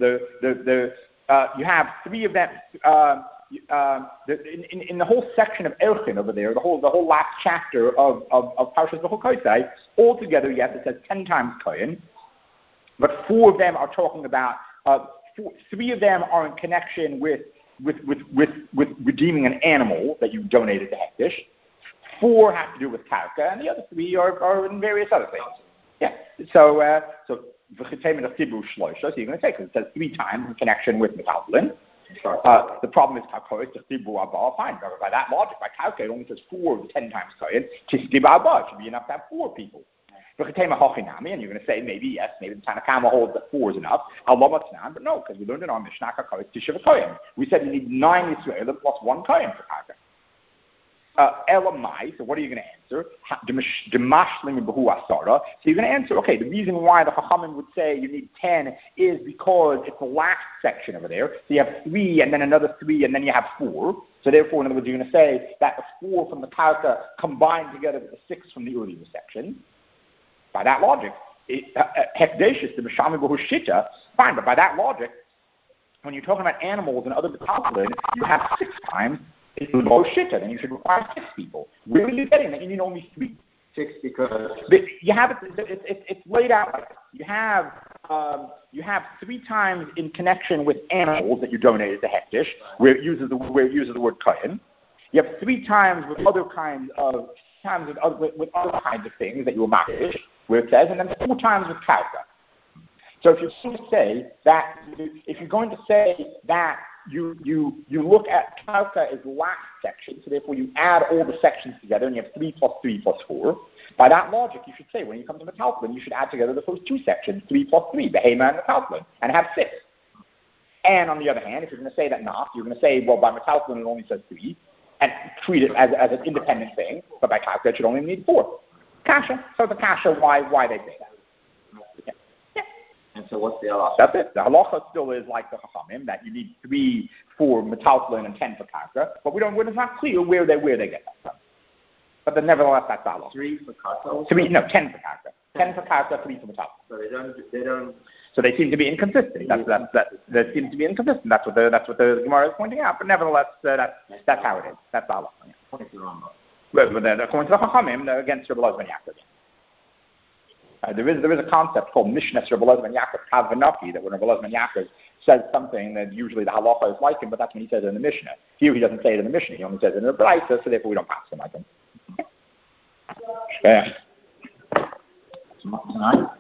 You have 3 of them in the whole section of Erchin over there, the whole last chapter of Parshas B'chakosai. Altogether, yes, it says 10 times kohen, but 4 of them are talking about. 3 of them are in connection with redeeming an animal that you donated to Hekdesh. 4 have to do with Karka, and the other 3 are in various other things. Yeah. So you're going to take it. It says 3 times in connection with metaltlin. The problem is fine. By that logic, by Karka, it only says 4 of the 10 times kohen. It should be enough to have 4 people. And you're going to say, maybe yes, maybe the Tanakama holds that 4 is enough. But no, because we learned in our Mishnah, we said you need 9 Yisraelim plus 1 Kohen for Karka. Elamai, so what are you going to answer? So you're going to answer, okay, the reason why the Chachamim would say you need 10 is because it's the last section over there. So you have 3 and then another 3 and then you have 4. So therefore, in other words, you're going to say that the 4 from the Karka combined together with the 6 from the earlier section. By that logic, Hekdeshis, the Mishami Bahushita, fine, but by that logic, when you're talking about animals and other metaltlin, you have 6 times it's Bahushita, then you should require 6 people. Where are you getting that? You need only 3. 6 because you have it's laid out like this. You have 3 times in connection with animals that you donated to Hekdesh, where it uses the word kohen. You have 3 times with other kinds of other kinds of things that you were makdish, where it says, and then 4 times with Kauka. So if you're going to say that you look at Kauka as the last section, so therefore you add all the sections together and you have 3 plus 3 plus 4. By that logic, you should say when you come to metaltlin, you should add together the first 2 sections, 3 plus 3, behema and metaltlin, and have 6. And on the other hand, if you're going to say that not, you're going to say, well, by metaltlin it only says 3. And treat it as an independent thing, but by Kauka it should only need 4. Kasha. So the Kasha, why they say that. Yeah. And so what's the halacha? That's it. The halacha still is like the Chachamim, that you need 3 for metaltlin and 10 for Kauka, but it's not clear where they get that from. But then nevertheless, that's the halacha. 3 for Kauka? 10 for Kauka. 10 for Kauka, 3 for metaltlin. So they don't. So they seem to be inconsistent. That seems to be inconsistent. That's what the Gemara is pointing out. But nevertheless, that's how it is. That's Allah. According to Rambam. But then, according to the Chachamim, they're against Rabbi Elazar ben Yaakov. There is a concept called Mishneh Rabbi Elazar ben Yaakov Kavanaki, that when Rabbi Elazar ben Yaakov says something, that usually the halacha is like him, but that's when he says it in the Mishnah. Here he doesn't say it in the Mishnah. He only says it in the Braisa, so therefore we don't pass him like him. Tonight.